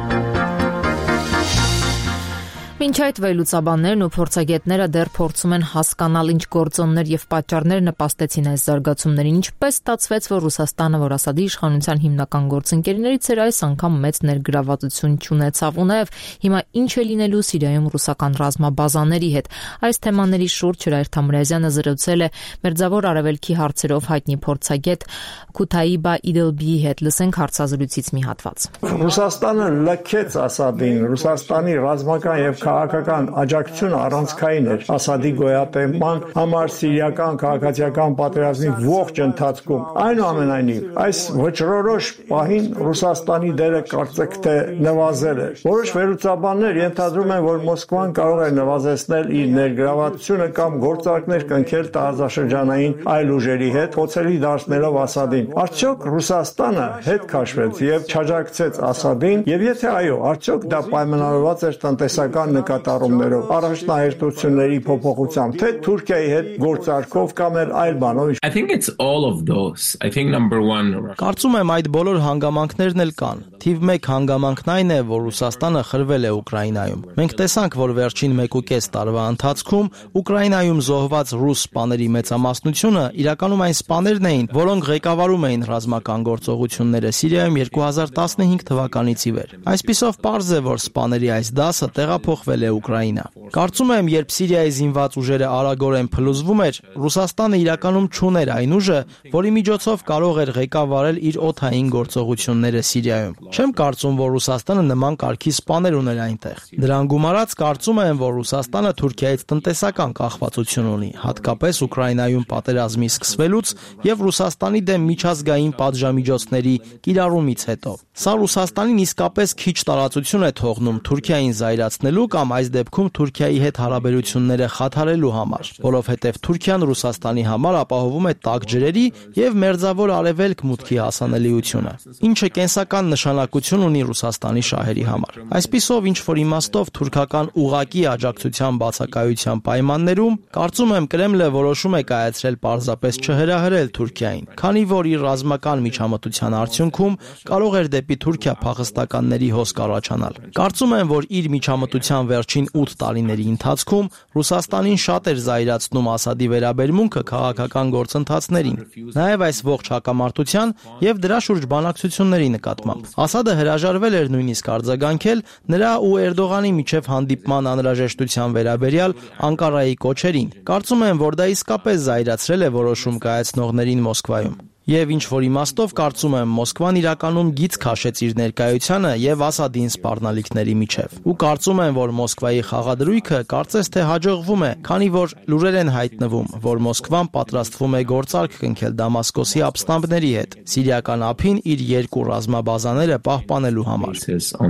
Մինչ այդ վերլուծաբաններն ու փորձագետները դեռ փորձում են հասկանալ ինչ գործոններ եւ պատճառներ նպաստեցին այս զարգացումներին, ինչպես ստացվեց, որ Ռուսաստանը, որ Ասադի իշխանության հիմնական գործընկերներից էր, այս անգամ մեծ ներգրավվածություն չունեցավ ու նաեւ հիմա ինչ է լինելու Սիրիայում ռուսական ռազմաբազաների հետ։ Այս թեմաների շուրջ Հրայր Թամրազյանը զրուցել է Մերձավոր Արևելքի հարցերով հայտնի փորձագետ Քութայիբա Իդելբիի հետ։ Լսենք հարցազրույցից մի հատված։ Ռուսաստանը լքեց Ասադին, Ռուսաստանի ռազմական եւ քաղաքական աջակցությունը առանցքային էր Ասադի գոյատևման համար սիրիական քաղաքացիական պատերազմի ողջ ընթացքում։ Այնուամենայնիվ, այս վճռորոշ պահին Ռուսաստանի դերը կարծեք թե նվազել է։ Որոշ վերլուծաբաններ ենթադրում են, որ Մոսկվան կարող է նվազեցնել իր ներգրավվածությունը կամ գործարքներ կնքել տարածաշրջանային այլ ուժերի հետ, փորձելի դարձնելով Ասադին։ Արդյոք Ռուսաստանը հետ քաշվեց եւ չաջակցեց Ասադին, եւ եթե այո, արդյոք դա պայմանավորված էր տնտեսական նկատառումներով, առաջնահերթությունների փոփոխությամբ, թե Թուրքիայի հետ գործարքով կամ այլ բանով։ I think it's all of those. I think number 1 Կարծում եմ այդ բոլոր հանգամանքներն էլ կան։ Թիվ 1 հանգամանքն այն է, որ Ռուսաստանը խրվել է Ուկրաինայում։ Մենք տեսանք, որ վերջին 1.5 տարվա ընթացքում Ուկրաինայում զոհված ռուս սպաների մեծամասնությունը իրականում այն սպաներն էին, որոնք ղեկավարում էին ռազմական գործողությունները Սիրիայում 2015 թվականից ի վեր։ Այսպիսով պարզ է, որ սպաների այս դասը տեղափոխվել է Ուկրաինա։ Կարծում եմ, երբ Սիրիայի զինված ուժերը արագորեն փլուզվում էր, Ռուսաստանը իրականում չուներ այն ուժը, որի միջոցով կարող էր ղեկավարել իր օդային գործողությունները Սիրիայում։ Չեմ կարծում, որ Ռուսաստանը նման կարգի սպաներ ուներ այնտեղ։ Դրան գումարած կարծում եմ, որ Ռուսաստանը Թուրքիայից տնտեսական կախվածություն ունի, հատկապես Ուկրաինայում պատերազմի սկսվելուց եւ Ռուսաստանի դեմ միջազգային պատժամիջոցների կիրառումից հետո։ Սա Ռուսաստանին իսկապես քիչ տարածություն է թողնում Թուրքիային զայրացնելու կամ այս դեպքում Թուրքիայի հետ հարաբերությունները խաթարելու համար, որովհետև Թուրքիան Ռուսաստանի համար ապահովում է տաք ջրերի եւ մերձավոր արևելք մուտքի հասանելիությունը, ինչը կենսական նշանակություն ունի Ռուսաստանի շահերի համար։ Այսպիսով, ինչ որ իմաստով թուրքական ուղակի աջակցության բացակայության պայմաններում, կարծում եմ Կրեմլը որոշում է կայացրել պարզապես չհրահրել Թուրքիային, քանի որ իր ռազմական միջամտության արդյունքում կարող էր դեպի Թուրքիա փախստականների հոսք առաջանալ։ Կարծում եմ, որ իր միջամտության վերջին 8 տարիների ընթացքում Ռուսաստանին շատ էր զայրացնում Ասադի վերաբերմունքը քաղաքական գործընթացներին, նաև այս ողջ հակամարտության եւ դրա շուրջ բանակցությունների նկատմամբ։ Ասադը հրաժարվել էր նույնիսկ արձագանքել նրա ու Էրդողանի միջև հանդիպման անհրաժեշտության վերաբերյալ Անկարայի կոչերին։ Կարծում եմ, որ դա իսկապես զայրացրել է որոշում կայացնողներին Մոսկվայում։ Եվ ինչ որ իմաստով կարծում եմ Մոսկվան իրականում գիծ քաշեց իր ներկայությանը եւ Ասադին սպառնալիքների միջև։ Ու կարծում եմ, որ Մոսկվայի խաղադրույքը կարծես թե հաջողվում է, քանի որ լուրեր են հայտնվում, որ Մոսկվան պատրաստվում է գործարք կնքել Դամասկոսի ապստամբների հետ, սիրիական ափին իր 2 ռազմաբազաները պահպանելու համար։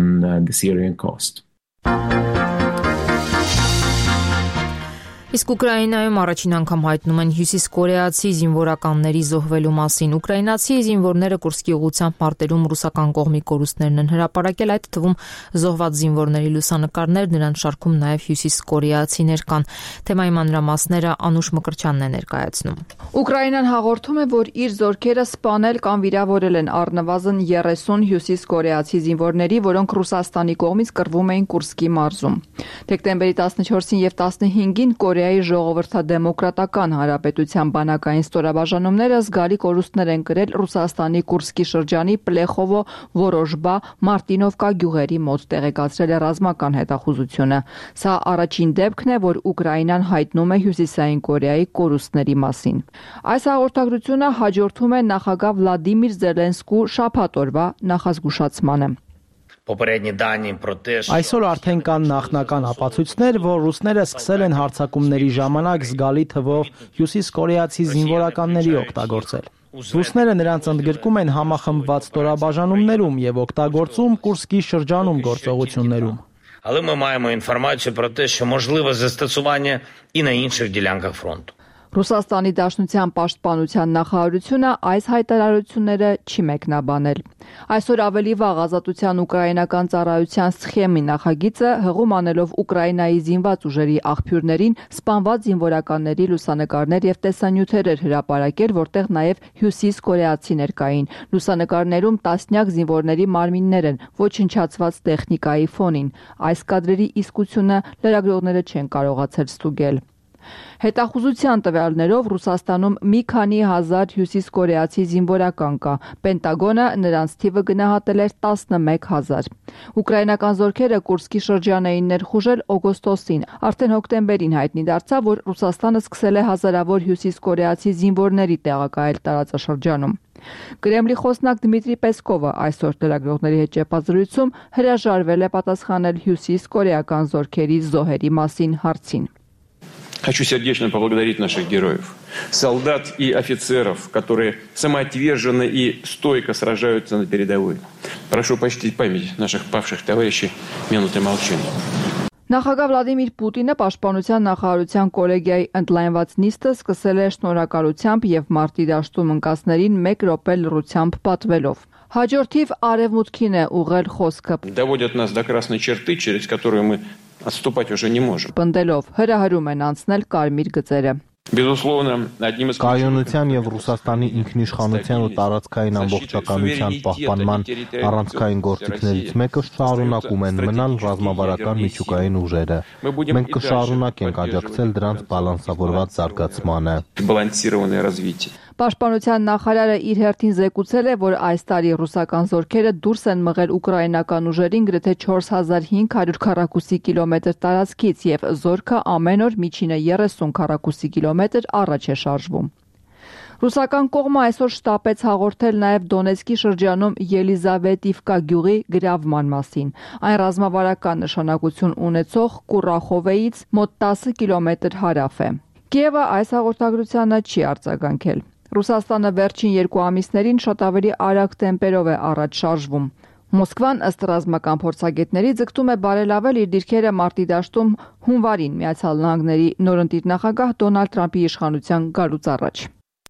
Իսկ Ուկրաինայում առաջին անգամ հայտնում են հյուսիսկորեացի զինվորականների զոհվելու մասին։ Ուկրաինացի զինվորները Կուրսկի ուղղությամբ մարտերում ռուսական կողմի կորուստներն են հրապարակել, այդ թվում զոհված զինվորների լուսանկարներ, նրանց շարքում նաև հյուսիսկորեացիներ կան։ Թեմայի մանրամասները Անուշ Մկրտչյանն է ներկայացնում։ Ուկրաինան հաղորդում է, որ իր զորքերը սպանել կամ վիրավորել են առնվազն 30 հյուսիսկորեացի զինվորների, որոնք Ռուսաստանի կողմից կռվում էին Կուրսկի մարզում։ Դեկտեմբերի 14-ին եւ 15-ին Կորեայի ժողովրդադեմոկրատական հանրապետության բանակային ստորաբաժանումները զգալի կորուստներ են կրել Ռուսաստանի Կուրսկի շրջանի Պլեխովո, Որոժբա, Մարտինովկա գյուղերի մոտ, տեղեկացրել է ռազմական հետախուզությունը։ Սա առաջին դեպքն է, որ Ուկրաինան հայտնում է Հյուսիսային Կորեայի կորուստների մասին։ Այս հաղորդագրությունը հաջորդում է նախագահ Վլադիմիր Զելենսկու շաբաթ օրվա նախազգուշացմանը։ Այսօր արդեն կան նախնական ապացույցներ, որ ռուսները սկսել են հարձակումների ժամանակ զգալի թվով հյուսիսկորեացի զինվորականների օգտագործել։ Ռուսները նրանց ընդգրկում են համախմբված ստորաբաժանումներում եւ օգտագործում Կուրսկի շրջանում գործողություններում։ Але ми маємо інформацію про те, що можливе застосування і на інших ділянках фронту. Ռուսաստանի Դաշնության պաշտպանության նախարարությունը այս հայտարարությունները չի մեկնաբանել։ Այսօր ավելի վաղ Ազատության ուկրաինական ծառայության սխեմի նախագիծը հղում անելով Ուկրաինայի զինված ուժերի աղբյուրներին սպանված զինվորականների լուսանկարներ եւ տեսանյութեր էր հրապարակել, որտեղ նաեւ հյուսիս կորեացիներ կային։ Լուսանկարներում տասնյակ զինվորների մարմիններ են ոչնչացված տեխնիկայի ֆոնին։ Այս կադրերի իսկությունը լրագրողները չեն կարողացել ստուգել։ Հետախուզության տվյալներով Ռուսաստանում մի քանի հազար հյուսիսկորեացի զինվորական կա, Պենտագոնը նրանց թիվը գնահատել էր 11,000։ Ուկրաինական զորքերը Կուրսկի շրջան էին ներխուժել օգոստոսին, արդեն հոկտեմբերին հայտնի դարձավ, որ Ռուսաստանը սկսել է հազարավոր հյուսիսկորեացի զինվորների տեղակայել տարածաշրջանում։ Կրեմլի խոսնակ Դմիտրի Պեսկովը այսօր լրագրողների հետ ճեպազրույցում հրաժարվել է պատասխանել հյուսիսկորեական զորքերի զոհերի մասին հարցին։ Хочу сердечно поблагодарить наших героев, солдат и офицеров, которые самоотверженно и стойко сражаются на передовой. Прошу почтить память наших павших товарищей минутой молчания. Նախագահ Վլադիմիր Պուտինը պաշտպանության նախարարության կոլեգիայի ընդլայնված նիստը սկսել է շնորհակալությամբ եւ մարտի դաշտում ընկածներին 1 րոպե լռությամբ պատվելով։ Հաջորդիվ արևմուտքին է ուղղել խոսքը։ Доводят нас до красной черты, через которую мы отступать уже не можем. Պնդելով հրահրում են անցնել կարմիր գծերը։ Կայունության եւ Ռուսաստանի ինքնիշխանության ու տարածքային ամբողջականության պահպանման առանցքային գործիքներից մեկը շարունակում են մնալ ռազմավարական միջուկային ուժերը։ Մենք կշարունակենք աջակցել դրանց բալանսավորված զարգացմանը։ Պաշտպանության նախարարը իր հերթին զեկուցել է, որ այս տարի ռուսական զորքերը դուրս են մղել ուկրաինական ուժերին գրեթե 4500 քառակուսի կիլոմետր տարածքից եւ զորքը ամեն օր միջինը 30 քառակուսի կիլոմետր առաջ է շարժվում։ Ռուսական կողմը այսօր շտապեց հաղորդել նաև Դոնեցկի շրջանում Ելիզավետիվկա գյուղի գրավման մասին։ Այն ռազմավարական նշանակություն ունեցող Կուրախովեից մոտ 10 կիլոմետր հարավ է։ Կիևը այս հաղորդագրությանը չի արձագանքել։ Ռուսաստանը վերջին 2 ամիսներին շատ ավելի արագ տեմպերով է առաջ շարժվում։ Մոսկվան ըստ ռազմական փորձագետների ձգտում է բարելավել իր դիրքերը մարտի դաշտում հունվարին Միացյալ Նահանգների նորընտիր նախագահ Դոնալդ Թրամփի իշխանության գալուց առաջ։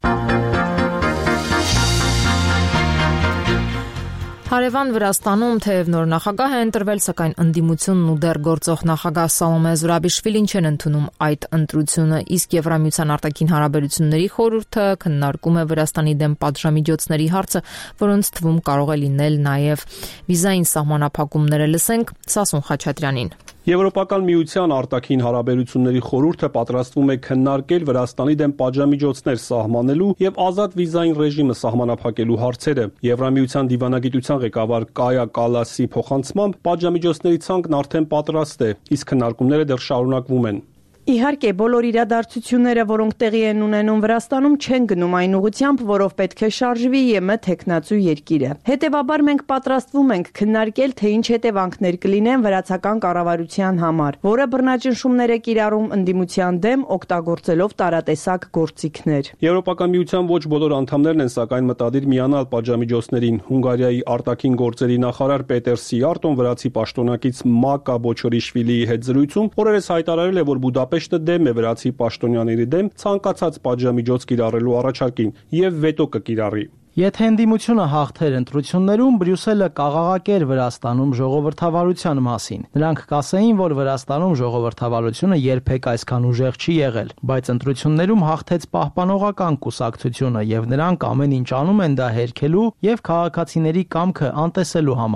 Հարևան Վրաստանում թեև նոր նախագահ է ընտրվել, սակայն ընդդիմությունն ու դեռ գործող նախագահ Սալոմե Զուրաբիշվիլին չեն ընդունում այդ ընտրությունը, իսկ Եվրամիության արտաքին հարաբերությունների խորհուրդը քննարկում է Վրաստանի դեմ պատժամիջոցների հարցը, որոնց թվում կարող է լինել նաև վիզային սահմանափակումները։ Լսենք Սասուն Խաչատրյանին։ Եվրոպական միության արտաքին հարաբերությունների խորհուրդը պատրաստվում է քննարկել Վրաստանի դեմ պատժամիջոցներ սահմանելու եւ ազատ վիզային ռեժիմը սահմանափակելու հարցերը։ Եվրամիության դիվանագիտության ղեկավար Կայա Կալասի փոխանցմամբ պատժամիջոցների ցանկն արդեն պատրաստ է, իսկ քննարկումները դեռ շարունակվում են։ Իհարկե, բոլոր իրադարձությունները, որոնք տեղի են ունենում Վրաստանում, չեն գնում այն ուղղությամբ, որով պետք է շարժվի ԵՄ թեկնածու երկիրը։ Հետևաբար մենք պատրաստվում ենք քննարկել, թե ինչ հետևանքներ կլինեն վրացական կառավարության համար, որը բռնաճնշումներ է կիրառում ընդդիմության դեմ, օգտագործելով տարատեսակ գործիքներ։ Եվրոպական միության ոչ բոլոր անդամներն են սակայն մտադիր միանալ պատժամիջոցներին։ Հունգարիայի արտաքին գործերի նախարար Պետեր Սիարտոն վրացի պաշտոնակից Մակա Բոչորիշվիլիի հետ զրույցում օրերս հայտարարել է, որ Բուդապեշտը դեմ է վրացի պաշտոնյաների դեմ ցանկացած պատժամիջոց կիրառելու առաջարկին եւ վետո կկիրառի։ Եթե ընդդիմությունը հաղթեր ընտրություններում, Բրյուսելը կաղաղակեր Վրաստանում ժողովրդավարության մասին։ Նրանք կասեին, որ Վրաստանում ժողովրդավարությունը երբեք այսքան ուժեղ չի եղել, բայց ընտրություններում հաղթեց պահպանողական կուսակցությունը եւ նրանք ամեն ինչ անում են դա հերքելու եւ քաղաքացիների կամքը անտեսելու համար։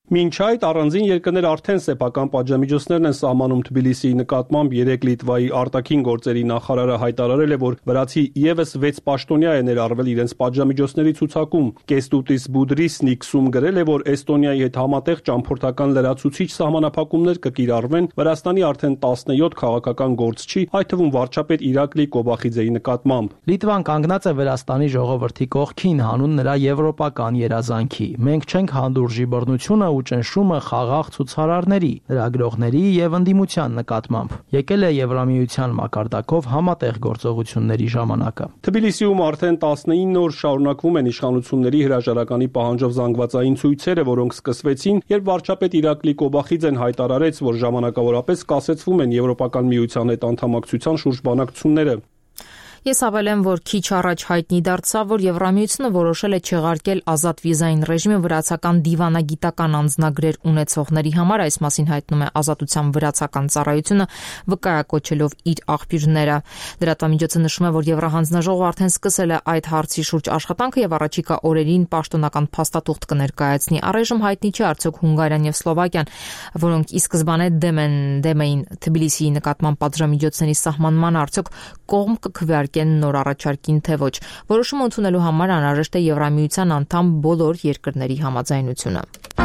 Մինչ այդ առանձին երկրներ արդեն սեփական պատժամիջոցներն են սահմանում Թբիլիսիի նկատմամբ 3 Լիտվայի արտաքին գործերի նախարարը հայտարարել է, որ վրացի եւս 6 պաշտոնյա է ներառվել իրենց պատժամիջոցների ցուցակում։ Կեստուտիս Բուդրիս Նիքսում գրել է, որ Էստոնիայի հետ համատեղ ճամփորդական լրացուցիչ սահմանափակումներ կկիրառվեն Վրաստանի արդեն 17 քաղաքական գործչի, այդ թվում վարչապետ Իրակլի Կոբախիձեի նկատմամբ։ Լիտվան կանգնած է Վրաստանի ժողովրդի կողքին հանուն նրա եվրոպական երազանքի։ Մենք չենք հանդուրժի բռնությունը ու ճնշումը խաղաղ ցուցարարների, լրագրողների եւ ընդդիմության նկատմամբ։ Եկել է Եվրամիության մակարդակով համատեղ գործողությունների ժամանակը։ Թբիլիսիում արդեն 19 օր շարունակվում են իշխանությունների հրաժարականի պահանջով զանգվածային ցույցերը, որոնք սկսվեցին, երբ վարչապետ Իրակլի Կոբախիձեն հայտարարեց, որ ժամանակավորապես կասեցվում են Եվրոպական միության հետ անդամակցության շուրջ բանակցությունները։ Ես հավելեմ, որ քիչ առաջ հայտնի դարձավ, որ Եվրամիությունը որոշել է չեղարկել ազատ վիզային ռեժիմը վրացական դիվանագիտական անձնագրեր ունեցողների համար, այս մասին հայտնում է Ազատության վրացական ծառայությունը, վկայակոչելով իր աղբյուրները։ Լրատվամիջոցը նշում է, որ Եվրահանձնաժողովը արդեն սկսել է այդ հարցի շուրջ աշխատանքը եւ առաջիկա օրերին պաշտոնական փաստաթուղթ կներկայացնի։ Առայժմ հայտնի չէ արդյոք Հունգարիան եւ Սլովակիան, որոնք ի սկզբանե դեմ էին Թբիլիսիի նկատմամբ պատժամիջոցների սահմանման, արդյոք կողմ կքվեարկեն նոր առաջարկին, թե ոչ։ Որոշումը ընդունելու համար անհրաժեշտ է Եվրամիության անդամ բոլոր երկրների համաձայնությունը։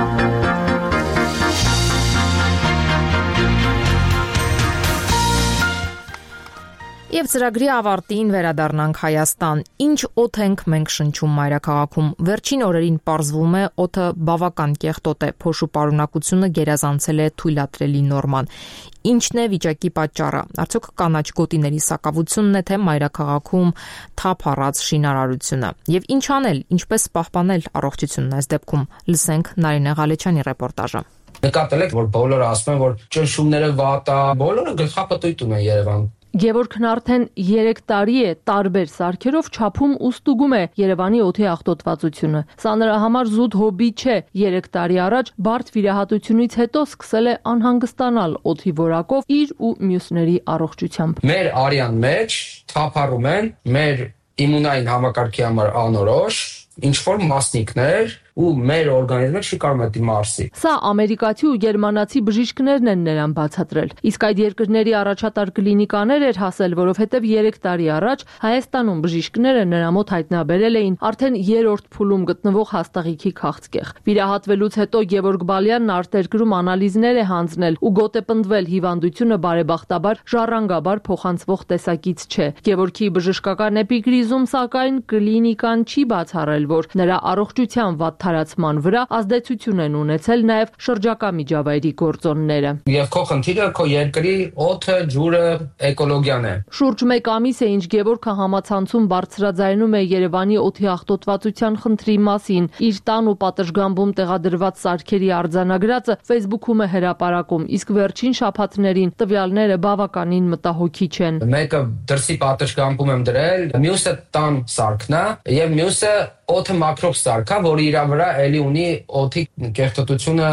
Եվ ծրագրի ավարտին վերադառնանք Հայաստան։ Ինչ օդ ենք մենք շնչում մայրաքաղաքում։ Վերջին օրերին պարզվում է, օդը բավական կեղտոտ է, փոշու պարունակությունը գերազանցել է թույլատրելի նորման։ Ինչն է վիճակի պատճառը։ Արդյոք կանաչ գոտիների սակավությունն է, թե մայրաքաղաքում թափ առած շինարարությունը։ Եվ ինչ անել, ինչպես պահպանել առողջությունն այս դեպքում։ Լսենք Նարինե Ղալեչյանի ռեպորտաժը։ Նկատել եք, որ բոլորը ասում են, որ ճնշումները վատ է, բոլորը գլխապտույտ ունեն Երևան։ Գևորգն արդեն 3 տարի է տարբեր սարքերով չափում ու ստուգում է Երևանի օդի աղտոտվածությունը։ Սա նրա համար զուտ հոբի չէ։ 3 տարի առաջ բարդ վիրահատությունից հետո սկսել է անհանգստանալ օդի որակով իր ու մյուսների առողջությամբ։ Մեր արյան մեջ թափառում են մեր իմունային համակարգի համար անորոշ ինչ-որ մասնիկներ ու մեր օրգանիզմը չի կարող է դիմարսի։ Սա ամերիկացի ու գերմանացի բժիշկներն են նրան բացատրել։ Իսկ այդ երկրների առաջատար կլինիկաներ էր հասել, որովհետև 3 տարի առաջ Հայաստանում բժիշկները նրա մոտ հայտնաբերել էին արդեն 3-րդ փուլում գտնվող հաստաղիքի քաղցկեղ։ Վիրահատվելուց հետո Գևորգ Բալյանն արտերկրում անալիզներ է հանձնել ու գոտեպնդվել հիվանդությունը բարեբախտաբար ժառանգաբար փոխանցվող տեսակից չէ։ Գևորգի բժշկական էպիկրիզում, սակայն կլինիկան չի բացառել, որ նրա առողջության վատ թարացման վրա ազդեցություն են ունեցել նաև շրջակա միջավայրի գործոնները։ Եվ քո խնդիրը քո երկրի օդը, ջուրը, էկոլոգիան է։ Շուրջ 1 ամիս է, ինչ Գևորգը համացանցում բարձրաձայնում է Երևանի օդի աղտոտվածության խնդրի մասին։ Իր տան ու պատշգամբում տեղադրված սարքերի արձանագրածը Facebook-ում է հրապարակում, իսկ վերջին շաբաթներին տվյալները բավականին մտահոգիչ են։ Մեկը դրսի պատշգամբում եմ դրել, մյուսը տան սարքն է, եւ մյուսը օդը մակրող սարքա, որի իր վրա էլի ունի օդի կեղտոտությունը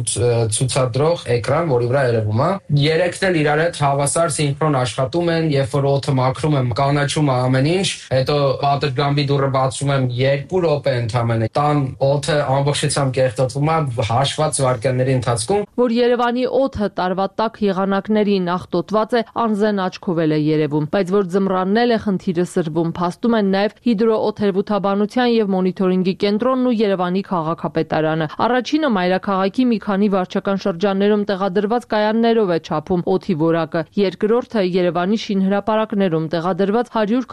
ցուցադրող էկրան, որի վրա երևում է։ Երեքն էլ իրար հետ հավասար սինխրոն աշխատում են, երբ որ օդը մաքրում եմ, կանաչում է ամեն ինչ, հետո պատշգամբի դուռը բացում եմ 2 րոպե ընդամենը։ Տան օդը ամբողջությամբ կեղտոտվում է հաշված վայրկյանների ընթացքում։ Որ Երևանի օդը տարվա տաք եղանակներին աղտոտված է, անզեն աչքով է երևում, բայց որ ձմռանն է խնդիրը սրվում, փաստում են նաև հիդրոօթերոթաբանության եւ մոնիթորինգի կենտրոնն ու Երևանի քաղաքապետարանը։ Առաջինը մայրաքաղաքի մի քանի վարչական շրջաններում տեղադրված կայաններով է չափում օդի որակը, երկրորդը Երևանի շինհրապարակներում տեղադրված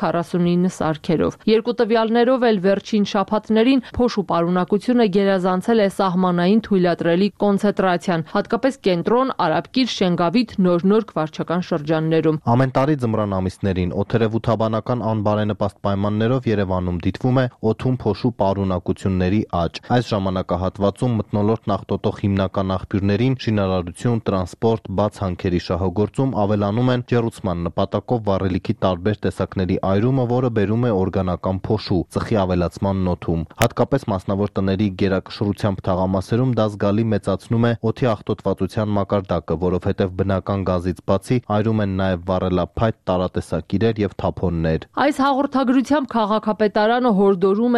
149 սարքերով։ Երկու տվյալներով էլ վերջին շաբաթներին փոշու պարունակությունը գերազանցել է սահմանային թույլատրելի կոնցենտրացիան, հատկապես կենտրոն, Արաբկիր, Շենգավիթ, Նոր վարչական շրջաններում։ Ամեն տարի ձմռան ամիսներին օթերևութաբանական անբարենպաստ պայմաններով Երևանում դիտվում է օդում փոշու պարունակությունների աճ։ Այս ժամանակահատվածում մթնոլորտն աղտոտող հիմնական աղբյուրներին շինարարություն, տրանսպորտ, բաց հանքերի շահագործում ավելանում են ջեռուցման նպատակով վառելիքի տարբեր տեսակների այրումը, որը բերում է օրգանական փոշու, ծխի ավելացման նոթում։ Հատկապես մասնավոր տների գերակշռությամբ թաղամասերում դա զգալի մեծացնում է օդի աղտոտվածության մակարդակը, որովհետև բնական գազից բացի այրում են նաև վառելափայտ տարատեսակ իրեր եւ թափոններ։ Այս հաղորդագրությամբ քաղաքապետարանը հորդորում է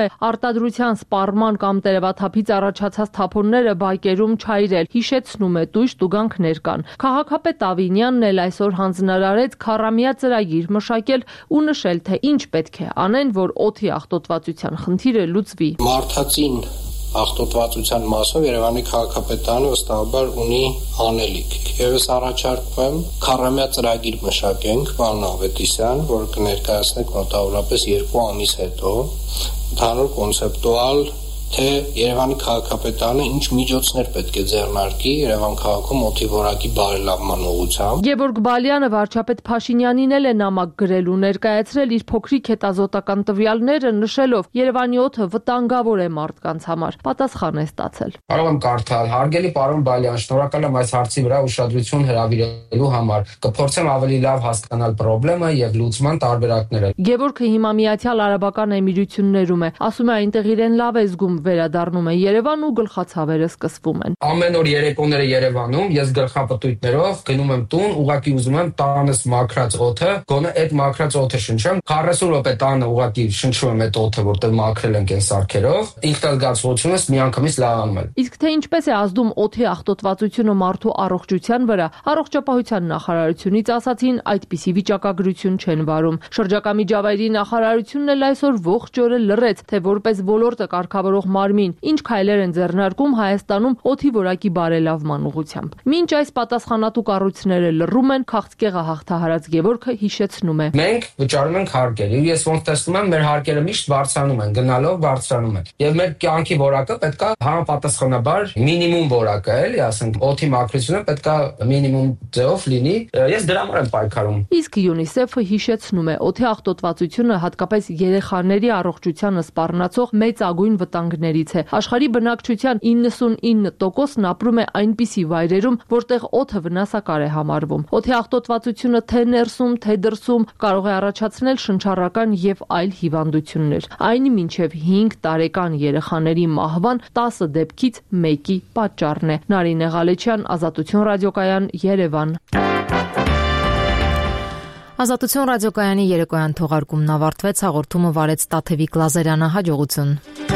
է արտադրության սպառման կամ տերևաթափից առաջացած թափոնները բակերում չայրել, հիշեցնում է տույժ տուգանքներ կան։ Քաղաքապետ Ավինյանն էլ այսօր հանձնարարեց քառամյա ծրագիր մշակել ու նշել, թե ինչ պետք է անեն, որ օդի աղտոտվածության խնդիրը լուծվի։ Մարդածին աղտոտվածության մասով Երևանի քաղաքապետարանը վստահաբար ունի անելիք։ Եվ ես առաջարկում եմ քառամյա ծրագիր մշակենք, պարոն Ավետիսյան, որը կներկայացնենք մոտավորապես 2 ամիս հետո, ընդհանուր կոնցեպտուալ, թե Երևանի քաղաքապետարանը ինչ միջոցներ պետք է ձեռնարկի Երևան քաղաքում օդի որակի բարելավման ուղղությամբ։ Գևորգ Բալյանը վարչապետ Փաշինյանին էլ է նամակ գրել ու ներկայացրել իր փոքրիկ հետազոտական տվյալները, նշելով Երևանի օդը վտանգավոր է մարդկանց համար։ Պատասխան է ստացել։ Կարող եմ կարդալ. Հարգելի պարոն Բալյան, շնորհակալ եմ այս հարցի վրա ուշադրություն հրավիրելու համար։ Կփորձեմ ավելի լավ հասկանալ խնդրեմը եւ լուծման տարբերակները։ Գևորգը հիմա Միացյալ Արաբական Էմիրություններում է, ասում է այնտեղ իրեն լավ է զգում, վերադառնում է Երևան ու գլխացավերը սկսվում են։ Ամեն օր երեկոները Երևանում ես գլխապտույտներով գնում եմ տուն, ուղղակի ուզում եմ տանս մաքրած օդը, գոնե այդ մաքրած օդը շնչեմ, 40 րոպե տանը ուղղակի շնչում եմ այդ օդը, որտեղ մաքրել ենք այն սարքերով, ինքնազգացողությունս միանգամից լավանում է։ Իսկ թե ինչպես է ազդում օդի աղտոտվածությունը մարդու առողջության վրա, առողջապահության նախարարությունից ասացին, այդպիսի վիճակագրություն չեն վարում։ Շրջակա միջավայրի նախարարությունն էլ այսօր ողջ օրը լռեց, թե որպես ոլորտը կարգավորող մարմին, ինչ քայլեր են ձեռնարկում Հայաստանում օդի որակի բարելավման ուղղությամբ։ Մինչ այս պատասխանատու կառույցները լռում են, քաղցկեղը հաղթահարած Գևորգը հիշեցնում է. Մենք վճարում ենք հարկեր, եւ ես ոնց տեսնում եմ, մեր հարկերը միշտ բարձրանում են, գնալով բարձրանում են։ Եվ մեր կյանքի որակը պետքա համապատասխանաբար մինիմում որակը, էլի, ասենք, օդի մաքրությունը պետքա մինիմում ձևով լինի։ Ես դրա համար եմ պայքարում։ Իսկ UNICEF-ը հիշեցնում է, օդի աղտոտվածությունը հատկապես երեխաների առողջությանը սպառնացող մեծագույն վտանգներից է։ Աշխարհի բնակչության 99%-ն ապրում է այնպիսի վայրերում, որտեղ օդը վնասակար է համարվում։ Օդի աղտոտվածությունը թե ներսում, թե դրսում կարող է առաջացնել շնչառական եւ այլ հիվանդություններ։ Այն մինչեւ 5 տարեկան երեխաների մահվան 10 դեպքից 1-ի պատճառն է։ Նարինե Ղալեչյան, Ազատություն ռադիոկայան, Երևան։ Ազատություն ռադիոկայանի երեկոյան թողարկումն ավարտվեց, հաղորդումը վարեց Տաթևիկ Լազարյանը, հաջողություն։